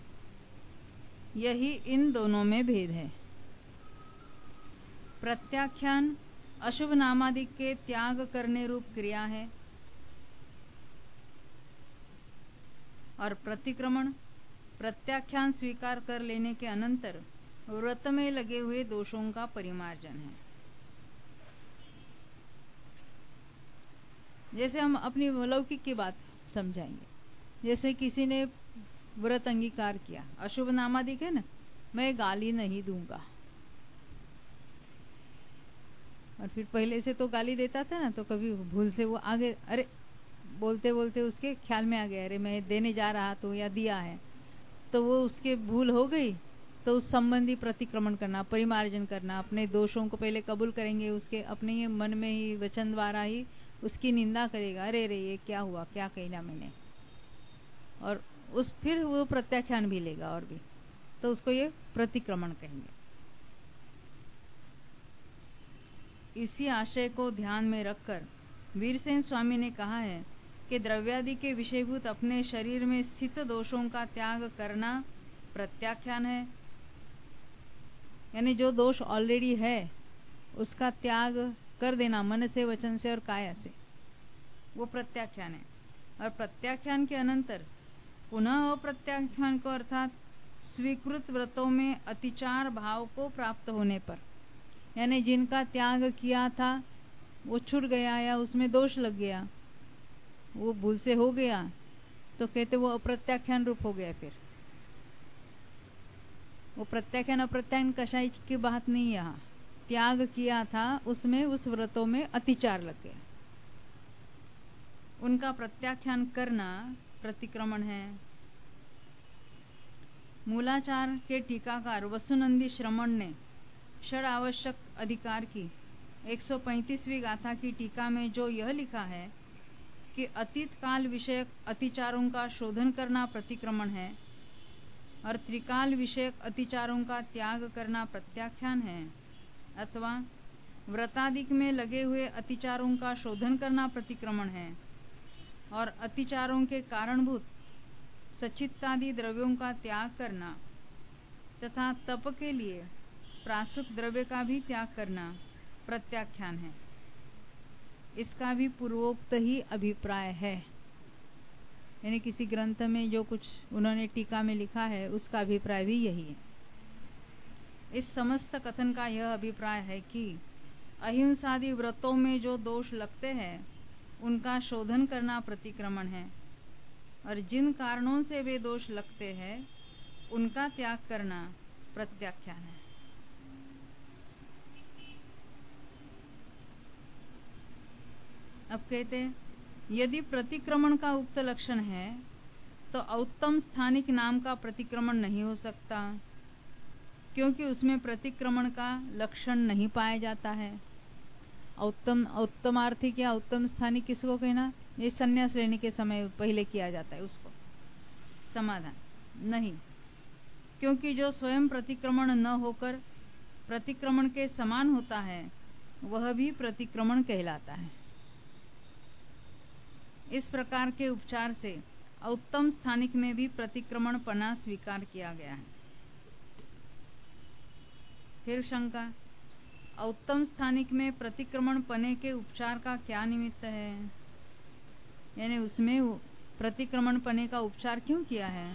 यही इन दोनों में भेद है। प्रत्याख्यान अशुभ नामादि के त्याग करने रूप क्रिया है, और प्रतिक्रमण प्रत्याख्यान स्वीकार कर लेने के अनंतर व्रत में लगे हुए दोषों का परिमार्जन है। जैसे हम अपनी लौकिक की बात समझाएंगे। जैसे किसी ने व्रत अंगीकार किया, अशुभ नामादिक है ना, मैं गाली नहीं दूंगा, और फिर पहले से तो गाली देता था ना, तो कभी भूल से वो आगे अरे बोलते बोलते उसके ख्याल में आ गया अरे मैं देने जा रहा तो या दिया है, तो वो उसके भूल हो गई, तो उस संबंधी प्रतिक्रमण करना, परिमार्जन करना, अपने दोषों को पहले कबूल करेंगे, उसके अपने ही मन में ही वचन द्वारा ही उसकी निंदा करेगा, अरे रे ये क्या हुआ, क्या कहना मैंने, और उस फिर वो प्रत्याख्यान भी लेगा और भी, तो उसको ये प्रतिक्रमण कहेंगे। इसी आशय को ध्यान में रखकर वीरसेन स्वामी ने कहा है कि द्रव्यादि के विषयभूत अपने शरीर में स्थित दोषों का त्याग करना प्रत्याख्यान है। यानी जो दोष ऑलरेडी है उसका त्याग कर देना मन से, वचन से और काया से, वो प्रत्याख्यान है। और प्रत्याख्यान के अनंतर पुनः अप्रत्याख्यान को अर्थात स्वीकृत व्रतों में अतिचार भाव को प्राप्त होने पर, यानी जिनका त्याग किया था वो छूट गया या उसमें दोष लग गया, वो भूल से हो गया, तो कहते वो अप्रत्याख्यान रूप हो गया। फिर वो प्रत्याख्यान अप्रत्याख्यान कशाई की बात नहीं, यहाँ त्याग किया था उसमें, उस व्रतों में अतिचार लग गया, उनका प्रत्याख्यान करना प्रतिक्रमण है। मूलाचार के टीकाकार वसुनंदी श्रमण ने षड आवश्यक अधिकार की 135वीं गाथा की टीका में जो यह लिखा है कि अतीत काल विषयक अतिचारों का शोधन करना प्रतिक्रमण है और त्रिकाल विषयक अतिचारों का त्याग करना प्रत्याख्यान है, अथवा व्रतादिक में लगे हुए अतिचारों का शोधन करना प्रतिक्रमण है और अतिचारों के कारणभूत सचित्तादि द्रव्यों का त्याग करना तथा तप के लिए प्रासुक द्रव्य का भी त्याग करना प्रत्याख्यान है। इसका भी पूर्वोक्त ही अभिप्राय है, यानी किसी ग्रंथ में जो कुछ उन्होंने टीका में लिखा है उसका अभिप्राय भी यही है। इस समस्त कथन का यह अभिप्राय है कि अहिंसादि व्रतों में जो दोष लगते हैं उनका शोधन करना प्रतिक्रमण है, और जिन कारणों से वे दोष लगते हैं उनका त्याग करना प्रत्याख्यान है। अब कहते हैं यदि प्रतिक्रमण का उक्त लक्षण है तो औत्तम स्थानिक नाम का प्रतिक्रमण नहीं हो सकता, क्योंकि उसमें प्रतिक्रमण का लक्षण नहीं पाया जाता है। उत्तमार्थी या उत्तम स्थानिक किसको कहना, ये संन्यास लेने के समय पहले किया जाता है, उसको समाधान नहीं, क्योंकि जो स्वयं प्रतिक्रमण न होकर प्रतिक्रमण के समान होता है वह भी प्रतिक्रमण कहलाता है। इस प्रकार के उपचार से उत्तम स्थानिक में भी प्रतिक्रमण पना स्वीकार किया गया है। फिर शंका, उत्तम स्थानिक में प्रतिक्रमण पने के उपचार का क्या निमित्त है, यानी उसमें प्रतिक्रमण पने का उपचार क्यों किया है।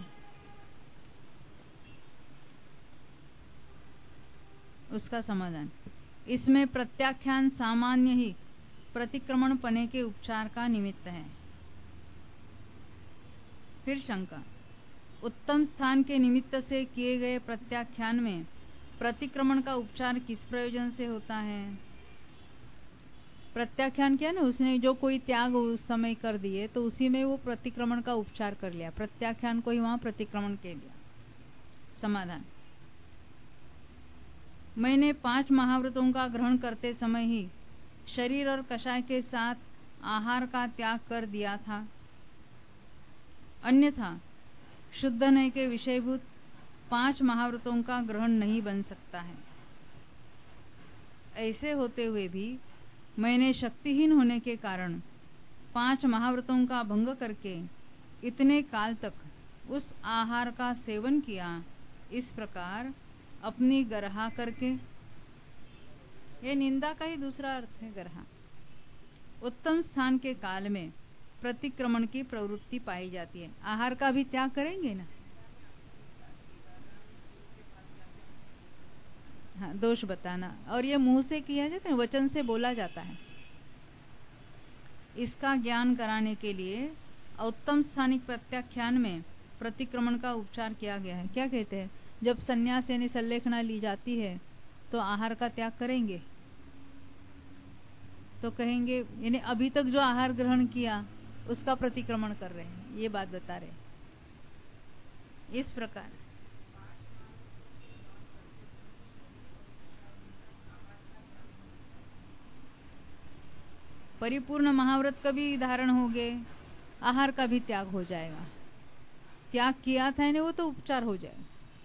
उसका समाधान, इसमें प्रत्याख्यान सामान्य ही प्रतिक्रमण पने के उपचार का निमित्त है। फिर शंका, उत्तम स्थान के निमित्त से किए गए प्रत्याख्यान में प्रतिक्रमण का उपचार किस प्रयोजन से होता है। प्रत्याख्यान किया ना उसने, जो कोई त्याग उस समय कर दिए तो उसी में वो प्रतिक्रमण का उपचार कर लिया, प्रत्याख्यान को ही वहां प्रतिक्रमण के लिया। समाधान, मैंने 5 महाव्रतों का ग्रहण करते समय ही शरीर और कषाय के साथ आहार का त्याग कर दिया था, अन्यथा शुद्ध नय के विषयभूत 5 महाव्रतों का ग्रहण नहीं बन सकता है। ऐसे होते हुए भी मैंने शक्तिहीन होने के कारण 5 महाव्रतों का भंग करके इतने काल तक उस आहार का सेवन किया। इस प्रकार अपनी गर्हा करके, ये निंदा का ही दूसरा अर्थ है गर्हा, उत्तम स्थान के काल में प्रतिक्रमण की प्रवृत्ति पाई जाती है। आहार का भी त्याग करेंगे ना, हाँ, दोष बताना, और ये मुंह से किया जाता है, वचन से बोला जाता है। इसका ज्ञान कराने के लिए उत्तम स्थानिक प्रत्याख्यान में प्रतिक्रमण का उपचार किया गया है। क्या कहते हैं, जब संन्यास यानी संलेखना ली जाती है तो आहार का त्याग करेंगे, तो कहेंगे यानी अभी तक जो आहार ग्रहण किया उसका प्रतिक्रमण कर रहे हैं, ये बात बता रहे। इस प्रकार परिपूर्ण महाव्रत का भी धारण हो गए, आहार का भी त्याग हो जाएगा। त्याग किया था ना वो तो उपचार हो जाएगा।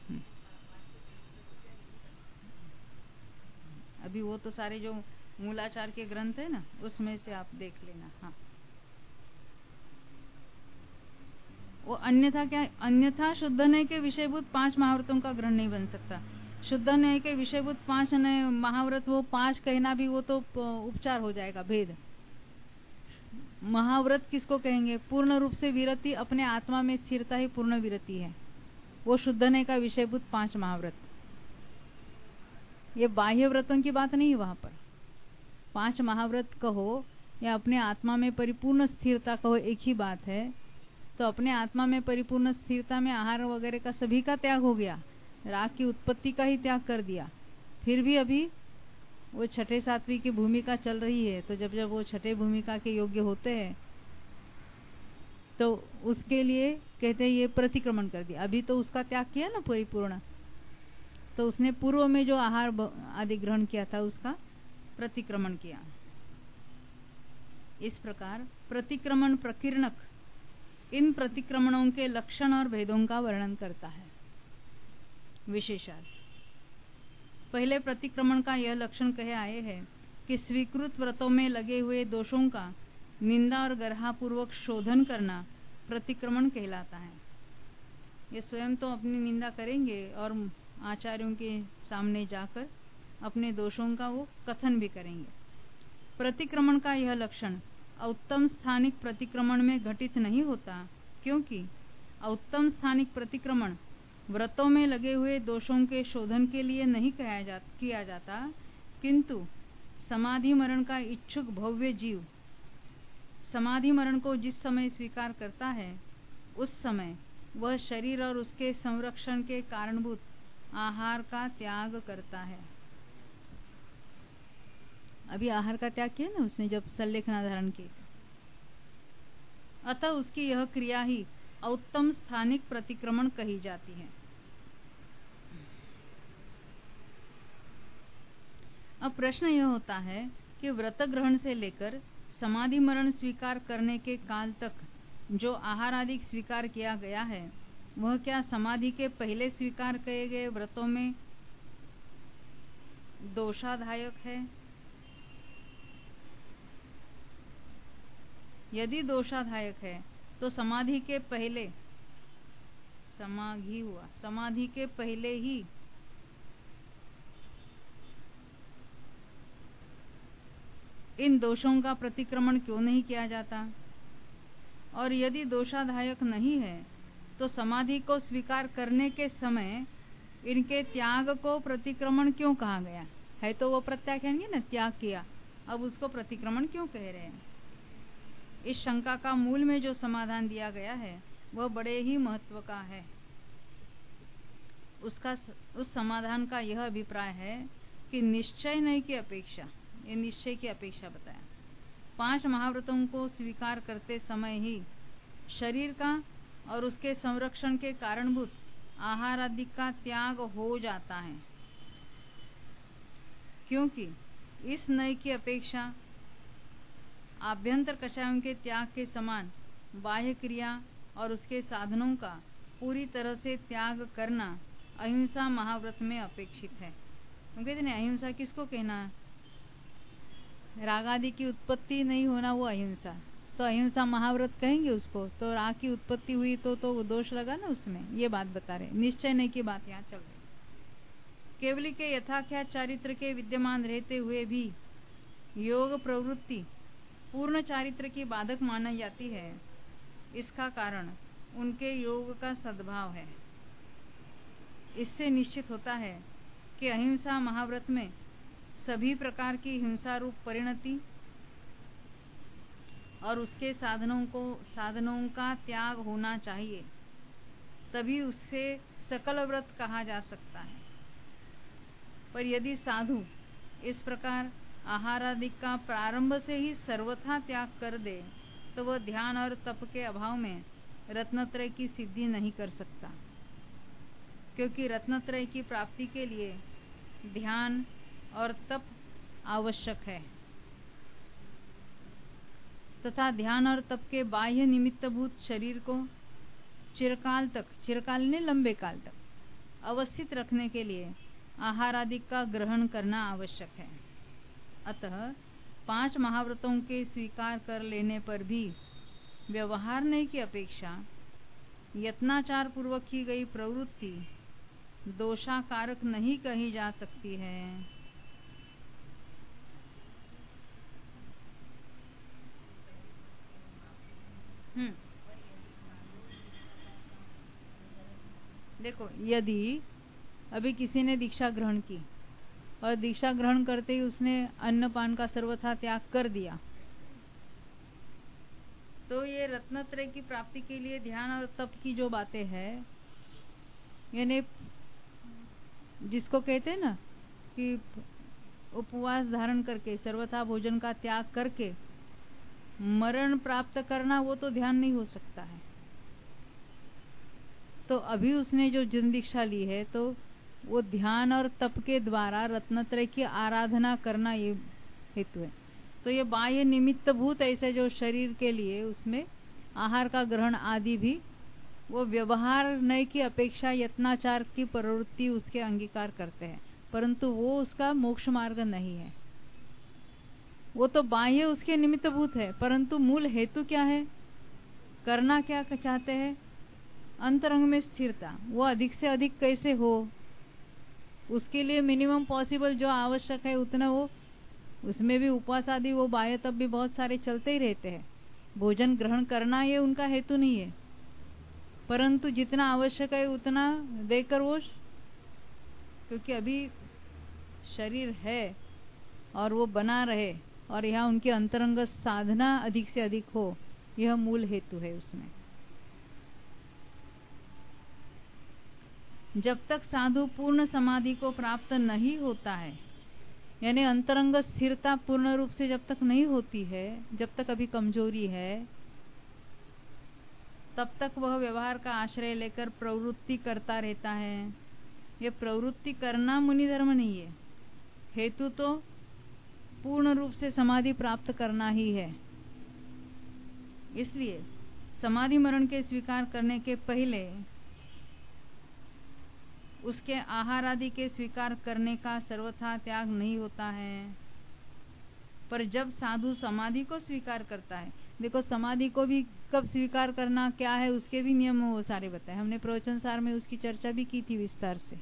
अभी वो तो सारे जो मूलाचार के ग्रंथ है ना उसमें से आप देख लेना। हाँ, वो अन्यथा क्या है, अन्यथा शुद्ध नय के विषयभूत 5 महाव्रतों का ग्रहण नहीं बन सकता। शुद्ध नय के विषयभूत 5 नय महाव्रत, वो 5 कहना भी वो तो उपचार हो जाएगा, भेद। महाव्रत किसको कहेंगे, पूर्ण रूप से विरति, अपने आत्मा में स्थिरता ही पूर्ण विरति है, वो शुद्ध नय का विषयभूत 5 महाव्रत। ये बाह्य व्रतों की बात नहीं है वहां पर। 5 महाव्रत कहो या अपने आत्मा में परिपूर्ण स्थिरता कहो, एक ही बात है। तो अपने आत्मा में परिपूर्ण स्थिरता में आहार वगैरह का सभी का त्याग हो गया, राग की उत्पत्ति का ही त्याग कर दिया। फिर भी अभी वो छठे सातवीं की भूमिका चल रही है, तो जब जब वो छठे भूमिका के योग्य होते हैं तो उसके लिए कहते हैं ये प्रतिक्रमण कर दिया। अभी तो उसका त्याग किया ना परिपूर्ण, तो उसने पूर्व में जो आहार आदि ग्रहण किया था उसका प्रतिक्रमण किया। इस प्रकार प्रतिक्रमण प्रकीर्णक इन प्रतिक्रमणों के लक्षण और भेदों का वर्णन करता है। विशेषार्थ, पहले प्रतिक्रमण का यह लक्षण कहे आए हैं कि स्वीकृत व्रतों में लगे हुए दोषों का निंदा और गर्हा पूर्वक शोधन करना प्रतिक्रमण कहलाता है। ये स्वयं तो अपनी निंदा करेंगे और आचार्यों के सामने जाकर अपने दोषों का वो कथन भी करेंगे। प्रतिक्रमण का यह लक्षण उत्तम स्थानिक प्रतिक्रमण में घटित नहीं होता, क्योंकि उत्तम स्थानिक प्रतिक्रमण व्रतों में लगे हुए दोषों के शोधन के लिए नहीं किया जाता, किंतु समाधि मरण का इच्छुक भव्य जीव समाधि मरण को जिस समय स्वीकार करता है उस समय वह शरीर और उसके संरक्षण के कारणभूत आहार का त्याग करता है। अभी आहार का त्याग किया ना उसने जब संलेखना धारण की, अतः उसकी यह क्रिया ही उत्तम स्थानिक प्रतिक्रमण कही जाती है। अब प्रश्न यह होता है कि व्रत ग्रहण से लेकर समाधि मरण स्वीकार करने के काल तक जो आहार आदि स्वीकार किया गया है वह क्या समाधि के पहले स्वीकार किए गए व्रतों में दोषादायक है? यदि दोषादायक है तो समाधि के पहले समाधि के पहले ही इन दोषों का प्रतिक्रमण क्यों नहीं किया जाता? और यदि दोषादायक नहीं है तो समाधि को स्वीकार करने के समय इनके त्याग को प्रतिक्रमण क्यों कहा गया है? तो वो प्रत्याख्यान ना त्याग किया, अब उसको प्रतिक्रमण क्यों कह रहे हैं? इस शंका का मूल में जो समाधान दिया गया है वह बड़े ही महत्व का है। उस समाधान का यह अभिप्राय है कि निश्चय नहीं की अपेक्षा, ये निश्चय की अपेक्षा बताया, 5 महाव्रतों को स्वीकार करते समय ही शरीर का और उसके संरक्षण के कारणभूत आहार आदि का त्याग हो जाता है, क्योंकि इस नय की अपेक्षा आभ्यंतर कषायों के त्याग के समान बाह्य क्रिया और उसके साधनों का पूरी तरह से त्याग करना अहिंसा महाव्रत में अपेक्षित है। हम कहते हैं अहिंसा किसको कहना है? राग आदि की उत्पत्ति नहीं होना वो अहिंसा, तो अहिंसा महाव्रत कहेंगे उसको। तो राग की उत्पत्ति हुई तो वो दोष लगा ना उसमें, ये बात बता रहे। निश्चय नहीं की बात यहाँ चल रही। केवली के यथाख्यात चारित्र के विद्यमान रहते हुए भी योग प्रवृत्ति पूर्ण चारित्र की बाधक मानी जाती है। इसका कारण उनके योग का सद्भाव है। इससे निश्चित होता है कि अहिंसा महाव्रत में सभी प्रकार की हिंसा रूप परिणति और उसके साधनों का त्याग होना चाहिए, तभी उससे सकल व्रत कहा जा सकता है। पर यदि साधु इस प्रकार आहार आदि का प्रारंभ से ही सर्वथा त्याग कर दे तो वह ध्यान और तप के अभाव में रत्नत्रय की सिद्धि नहीं कर सकता, क्योंकि रत्नत्रय की प्राप्ति के लिए ध्यान और तप आवश्यक है तथा ध्यान और तप के बाह्य निमित्तभूत शरीर को चिरकाल ने लंबे काल तक अवस्थित रखने के लिए आहार आदि का ग्रहण करना आवश्यक है। अतः 5 महाव्रतों के स्वीकार कर लेने पर भी व्यवहार नहीं की अपेक्षा यत्नाचार पूर्वक की गई प्रवृत्ति दोषाकारक नहीं कही जा सकती है। देखो, यदि अभी किसी ने दीक्षा ग्रहण की और दीक्षा ग्रहण करते ही उसने अन्नपान का सर्वथा त्याग कर दिया, तो ये रत्नत्रय की प्राप्ति के लिए ध्यान और तप की जो बातें हैं, यानी जिसको कहते हैं ना कि उपवास धारण करके सर्वथा भोजन का त्याग करके मरण प्राप्त करना, वो तो ध्यान नहीं हो सकता है। तो अभी उसने जो जिन दीक्षा ली है तो वो ध्यान और तप के द्वारा रत्नत्रय की आराधना करना ये हेतु है। तो ये बाह्य निमित्त भूत ऐसे जो शरीर के लिए उसमें आहार का ग्रहण आदि भी वो व्यवहार नय की अपेक्षा यत्नाचार की प्रवृत्ति उसके अंगीकार करते हैं, परंतु वो उसका मोक्ष मार्ग नहीं है। वो तो बाह्य उसके निमित्त भूत है, परंतु मूल हेतु क्या है, करना क्या चाहते हैं? अंतरंग में स्थिरता। वो अधिक से अधिक कैसे हो, उसके लिए मिनिमम पॉसिबल जो आवश्यक है उतना वो, उसमें भी उपवास आदि वो बाह्य तब भी बहुत सारे चलते ही रहते हैं। भोजन ग्रहण करना ये उनका हेतु नहीं है, परंतु जितना आवश्यक है उतना देकर वो, क्योंकि अभी शरीर है और वो बना रहे और यहाँ उनकी अंतरंग साधना अधिक से अधिक हो, यह मूल हेतु है उसमें। जब तक साधु पूर्ण समाधि को प्राप्त नहीं होता है, यानी अंतरंग स्थिरता पूर्ण रूप से जब तक नहीं होती है, जब तक अभी कमजोरी है, तब तक वह व्यवहार का आश्रय लेकर प्रवृत्ति करता रहता है। यह प्रवृत्ति करना मुनि धर्म नहीं है, हेतु तो पूर्ण रूप से समाधि प्राप्त करना ही है। इसलिए समाधि मरण के स्वीकार करने के पहले उसके आहार आदि के स्वीकार करने का सर्वथा त्याग नहीं होता है। पर जब साधु समाधि को स्वीकार करता है, देखो समाधि को भी कब स्वीकार करना क्या है, उसके भी नियम वो सारे बताए हमने, प्रवचन सार में उसकी चर्चा भी की थी विस्तार से।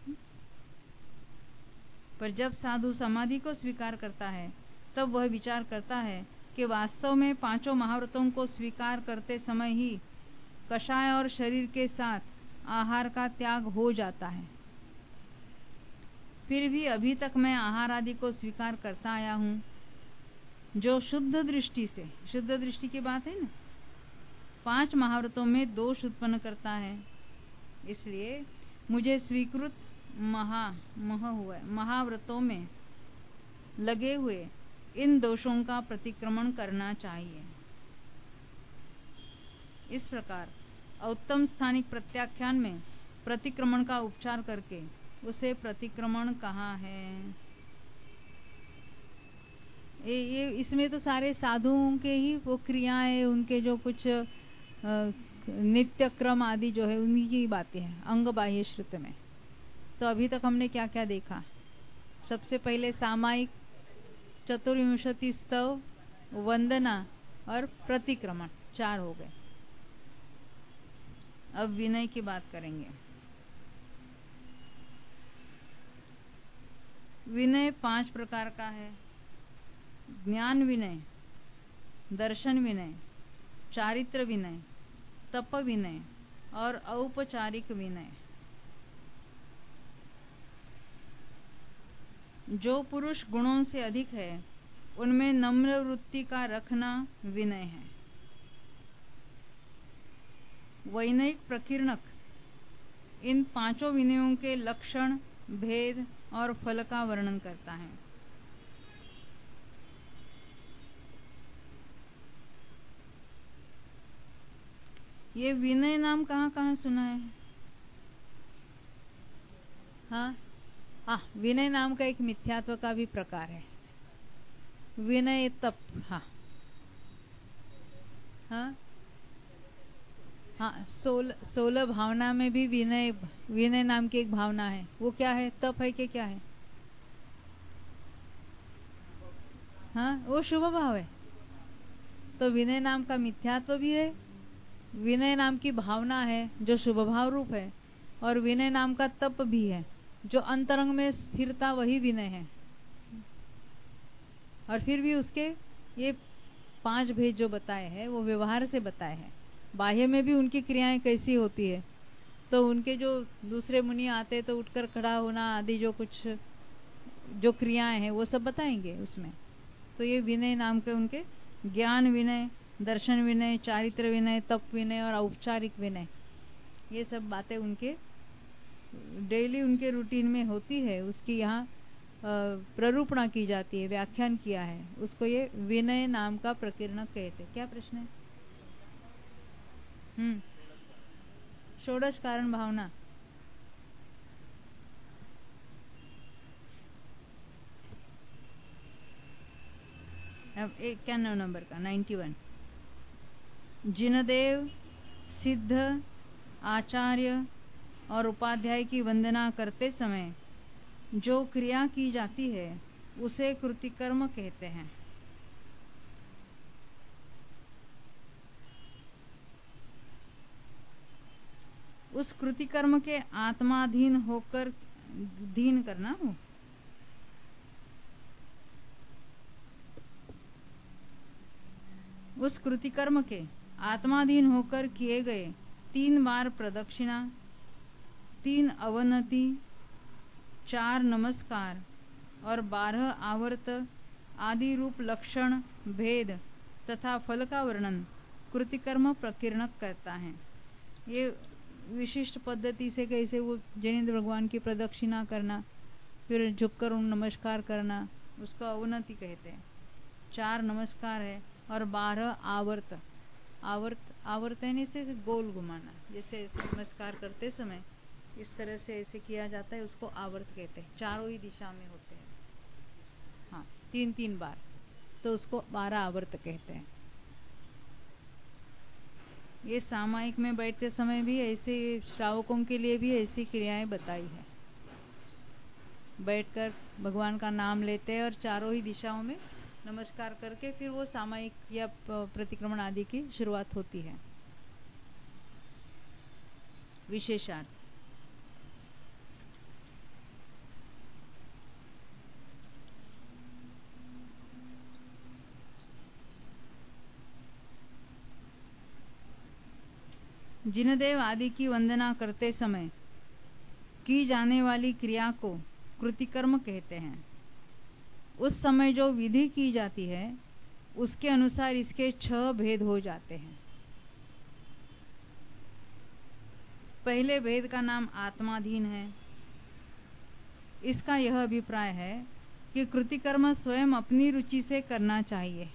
पर जब साधु समाधि को स्वीकार करता है तब वह विचार करता है कि वास्तव में 5 महाव्रतों को स्वीकार करते समय ही कषाय और शरीर के साथ आहार का त्याग हो जाता है। फिर भी अभी तक मैं आहार आदि को स्वीकार करता आया हूँ, जो शुद्ध दृष्टि से, शुद्ध दृष्टि की बात है ना, 5 महाव्रतों में दोष उत्पन्न करता है। इसलिए मुझे स्वीकृत महाव्रतों में लगे हुए इन दोषों का प्रतिक्रमण करना चाहिए। इस प्रकार उत्तम स्थानिक प्रत्याख्यान में प्रतिक्रमण का उपचार करके उसे प्रतिक्रमण कहा है। ये इसमें तो सारे साधुओं के ही वो क्रियाएं, उनके जो कुछ नित्य क्रम आदि जो है उन्हीं की बातें हैं अंग बाह्य श्रुत में। तो अभी तक हमने क्या क्या देखा? सबसे पहले सामायिक, चतुर्विंशति स्तव, वंदना और प्रतिक्रमण, 4 हो गए। अब विनय की बात करेंगे। विनय 5 प्रकार का है। ज्ञान विनय, दर्शन विनय, चारित्र विनय, तप विनय और औपचारिक विनय। जो पुरुष गुणों से अधिक है उनमें नम्र वृत्ति का रखना विनय है। वैनयिक प्रकीर्णक इन 5 विनयों के लक्षण, भेद और फल का वर्णन करता है। ये विनय नाम कहाँ कहाँ सुना है? हाँ, विनय नाम का एक मिथ्यात्व का भी प्रकार है, विनय तप। हाँ, 16 भावना में भी विनय नाम की एक भावना है। वो क्या है? तप है कि क्या है? हाँ, वो शुभ भाव है। तो विनय नाम का मिथ्यात्व भी है, विनय नाम की भावना है जो शुभ भाव रूप है, और विनय नाम का तप भी है जो अंतरंग में स्थिरता, वही विनय है। और फिर भी उसके ये 5 भेद जो बताए हैं वो व्यवहार से बताए हैं। बाह्य में भी उनकी क्रियाएं कैसी होती है, तो उनके जो दूसरे मुनि आते तो उठकर खड़ा होना आदि जो कुछ जो क्रियाएं हैं वो सब बताएंगे उसमें। तो ये विनय नाम के उनके ज्ञान विनय, दर्शन विनय, चारित्र विनय, तप विनय और औपचारिक विनय, ये सब बातें उनके डेली उनके रूटीन में होती है। उसकी यहाँ प्ररूपणा की जाती है, व्याख्यान किया है उसको। ये विनय नाम का प्रकीर्णक कहते। क्या प्रश्न है? षोडश कारण भावना। अब 91 नंबर का 91। जिनदेव, सिद्ध, आचार्य और उपाध्याय की वंदना करते समय जो क्रिया की जाती है उसे कृतिकर्म कहते हैं। उस कृतिकर्म के आत्माधीन होकर धीन करना हो, उस कृतिकर्म के आत्माधीन होकर किए गए 3 बार प्रदक्षिणा, 3 अवनति, 4 नमस्कार और 12 आवर्त आदि रूप लक्षण, भेद तथा फल का वर्णन कृतिकर्म प्रकीर्णक करता है। ये विशिष्ट पद्धति से कैसे वो जैनेन्द्र भगवान की प्रदक्षिणा करना, फिर झुककर उन नमस्कार करना, उसको अवनति कहते हैं। 4 नमस्कार है और 12 आवर्त। आवर्त है इसे गोल घुमाना, जैसे नमस्कार करते समय इस तरह से ऐसे किया जाता है, उसको आवर्त कहते हैं। चारों ही दिशा में होते हैं, हाँ, 3-3 बार, तो उसको 12 आवर्त कहते हैं। ये सामायिक में बैठते समय भी ऐसे श्रावकों के लिए भी ऐसी क्रियाएं बताई है। बैठकर भगवान का नाम लेते हैं और चारों ही दिशाओं में नमस्कार करके फिर वो सामायिक या प्रतिक्रमण आदि की शुरुआत होती है। विशेषार्थ। जिनदेव आदि की वंदना करते समय की जाने वाली क्रिया को कृतिकर्म कहते हैं। उस समय जो विधि की जाती है उसके अनुसार इसके 6 भेद हो जाते हैं। पहले भेद का नाम आत्माधीन है। इसका यह अभिप्राय है कि कृति कर्म स्वयं अपनी रुचि से करना चाहिए।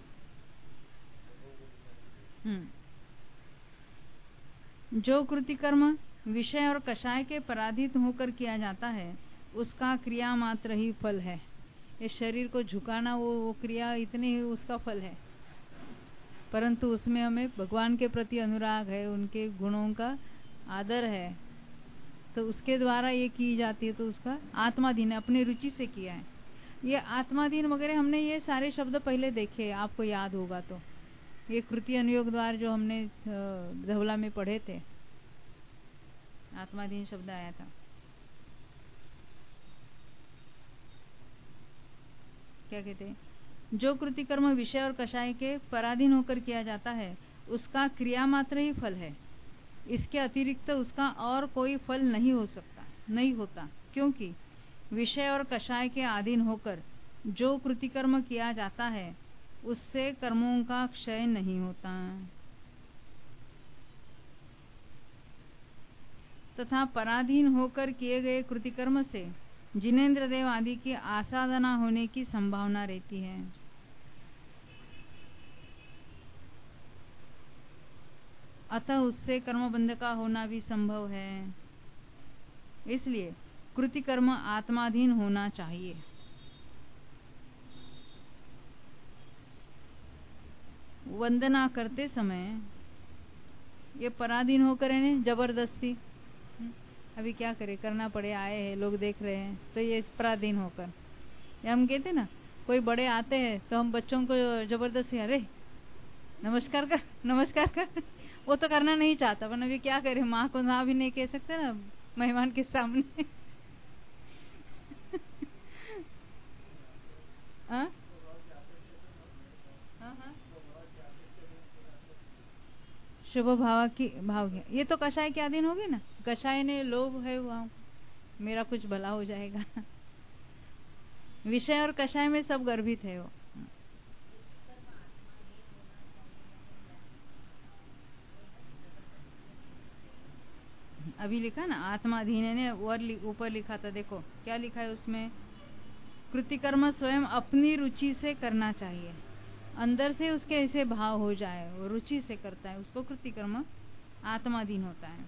जो कृति कर्म विषय और कषाय के पराधीन होकर किया जाता है उसका क्रिया मात्र ही फल है। ये शरीर को झुकाना वो क्रिया इतनी ही उसका फल है, परंतु उसमें हमें भगवान के प्रति अनुराग है, उनके गुणों का आदर है, तो उसके द्वारा ये की जाती है, तो उसका आत्माधीन अपनी रुचि से किया है। ये आत्माधीन वगैरह हमने ये सारे शब्द पहले देखे, आपको याद होगा तो ये कृति अनुयोग द्वार जो हमने धवला में पढ़े थे, आत्माधीन शब्द आया था। क्या कहते हैं? जो कृति कर्म विषय और कषाय के पराधीन होकर किया जाता है उसका क्रिया मात्र ही फल है। इसके अतिरिक्त उसका और कोई फल नहीं हो सकता, नहीं होता, क्योंकि विषय और कषाय के अधीन होकर जो कृति कर्म किया जाता है उससे कर्मों का क्षय नहीं होता, तथा पराधीन होकर किए गए कृति कर्म से जिनेंद्र देव आदि की आसाधना होने की संभावना रहती है। अतः उससे कर्मबंध का होना भी संभव है। इसलिए कृति कर्म आत्माधीन होना चाहिए। वंदना करते समय ये पराधीन होकर है जबरदस्ती, अभी क्या करे, करना पड़े, आए हैं लोग देख रहे हैं, तो ये पराधीन होकर, या हम कहते ना कोई बड़े आते हैं तो हम बच्चों को जबरदस्ती अरे नमस्कार कर नमस्कार कर, वो तो करना नहीं चाहता, वरना अभी क्या करे, माँ को ना भी नहीं कह सकते ना मेहमान के सामने। हाँ हाँ, शुभ भाव ये तो कषाय के अधीन होगी ना। कषाय ने लोभ है, वहां मेरा कुछ भला हो जाएगा। विषय और कषाय में सब गर्भित है वो। अभी लिखा ना आत्माधीन ने, ऊपर लिखा था, देखो क्या लिखा है उसमें, कृति कर्म स्वयं अपनी रुचि से करना चाहिए। अंदर से उसके ऐसे भाव हो जाए, वो रुचि से करता है, उसको कृति कर्म आत्माधीन होता है।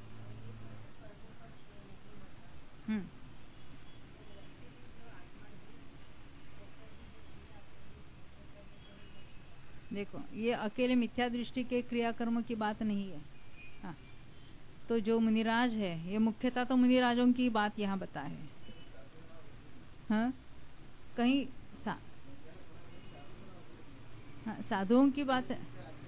देखो ये अकेले मिथ्या दृष्टि के क्रियाकर्म की बात नहीं है। हाँ, तो जो मुनिराज है, ये मुख्यतः तो मुनिराजों की बात यहाँ बता है। हाँ, कहीं हाँ, साधुओं की बात है।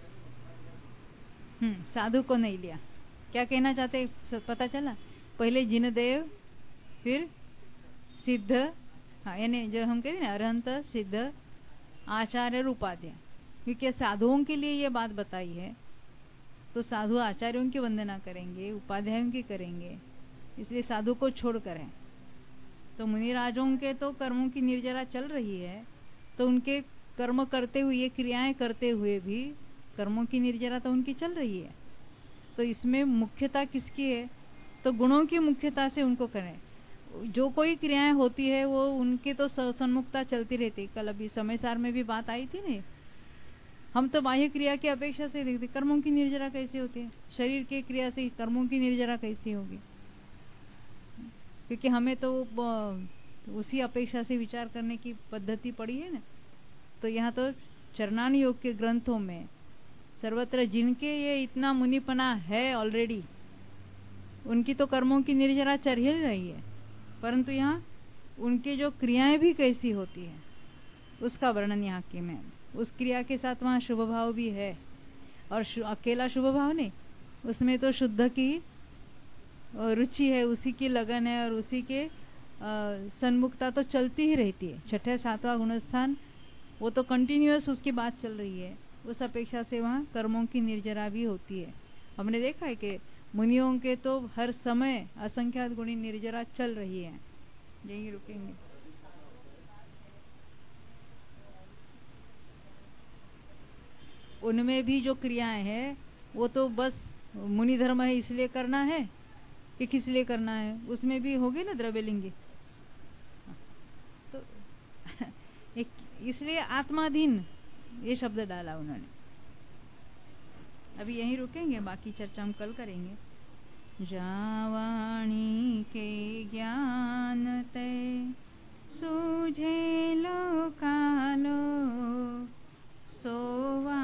साधु को नहीं लिया। क्या कहना चाहते पता चला? पहले जिनदेव, फिर सिद्ध, हाँ यानी जो हम कहते हैं अरहंत, सिद्ध, आचार्य और उपाध्याय, क्योंकि साधुओं के लिए ये बात बताई है, तो साधु आचार्यों की वंदना करेंगे, उपाध्यायों की करेंगे, इसलिए साधु को छोड़कर है। तो मुनिराजों के तो कर्मों की निर्जरा चल रही है, तो उनके कर्म करते हुए, ये क्रियाएं करते हुए भी कर्मों की निर्जरा तो उनकी चल रही है। तो इसमें मुख्यता किसकी है? तो गुणों की मुख्यता से उनको करें। जो कोई क्रियाएं होती है वो उनकी तो सन्मुखता चलती रहती। कल अभी समय सार में भी बात आई थी ना, हम तो बाह्य क्रिया की अपेक्षा से देखते कर्मों की निर्जरा कैसी होती है, शरीर की क्रिया से कर्मों की निर्जरा कैसी होगी, क्योंकि हमें तो उसी अपेक्षा से विचार करने की पद्धति पड़ी है ना। तो यहाँ तो चरणान योग के ग्रंथों में सर्वत्र जिनके ये इतना मुनिपना है ऑलरेडी, उनकी तो कर्मों की निर्जरा चल ही रही है, परंतु यहाँ उनकी जो क्रियाएं भी कैसी होती है उसका वर्णन यहाँ की मैं, उस क्रिया के साथ वहाँ शुभ भाव भी है। और अकेला शुभ भाव नहीं, उसमें तो शुद्ध की रुचि है, उसी की लगन है, और उसी के सन्मुखता तो चलती ही रहती है। छठे सातवां गुणस्थान वो तो कंटिन्यूअस उसकी बात चल रही है, उस अपेक्षा से वहाँ कर्मों की निर्जरा भी होती है। हमने देखा है कि मुनियों के तो हर समय असंख्यात गुणी निर्जरा चल रही है। यही रुकेंगे। उनमें भी जो क्रियाएं हैं वो तो बस मुनि धर्म है इसलिए करना है कि किस लिए करना है, उसमें भी होगी ना द्रव्यलिंगी। तो एक इसलिए आत्माधीन ये शब्द डाला उन्होंने। अभी यहीं रुकेंगे, बाकी चर्चा हम कल करेंगे। जावाणी के ज्ञान ते सूझे लो कालो सोवा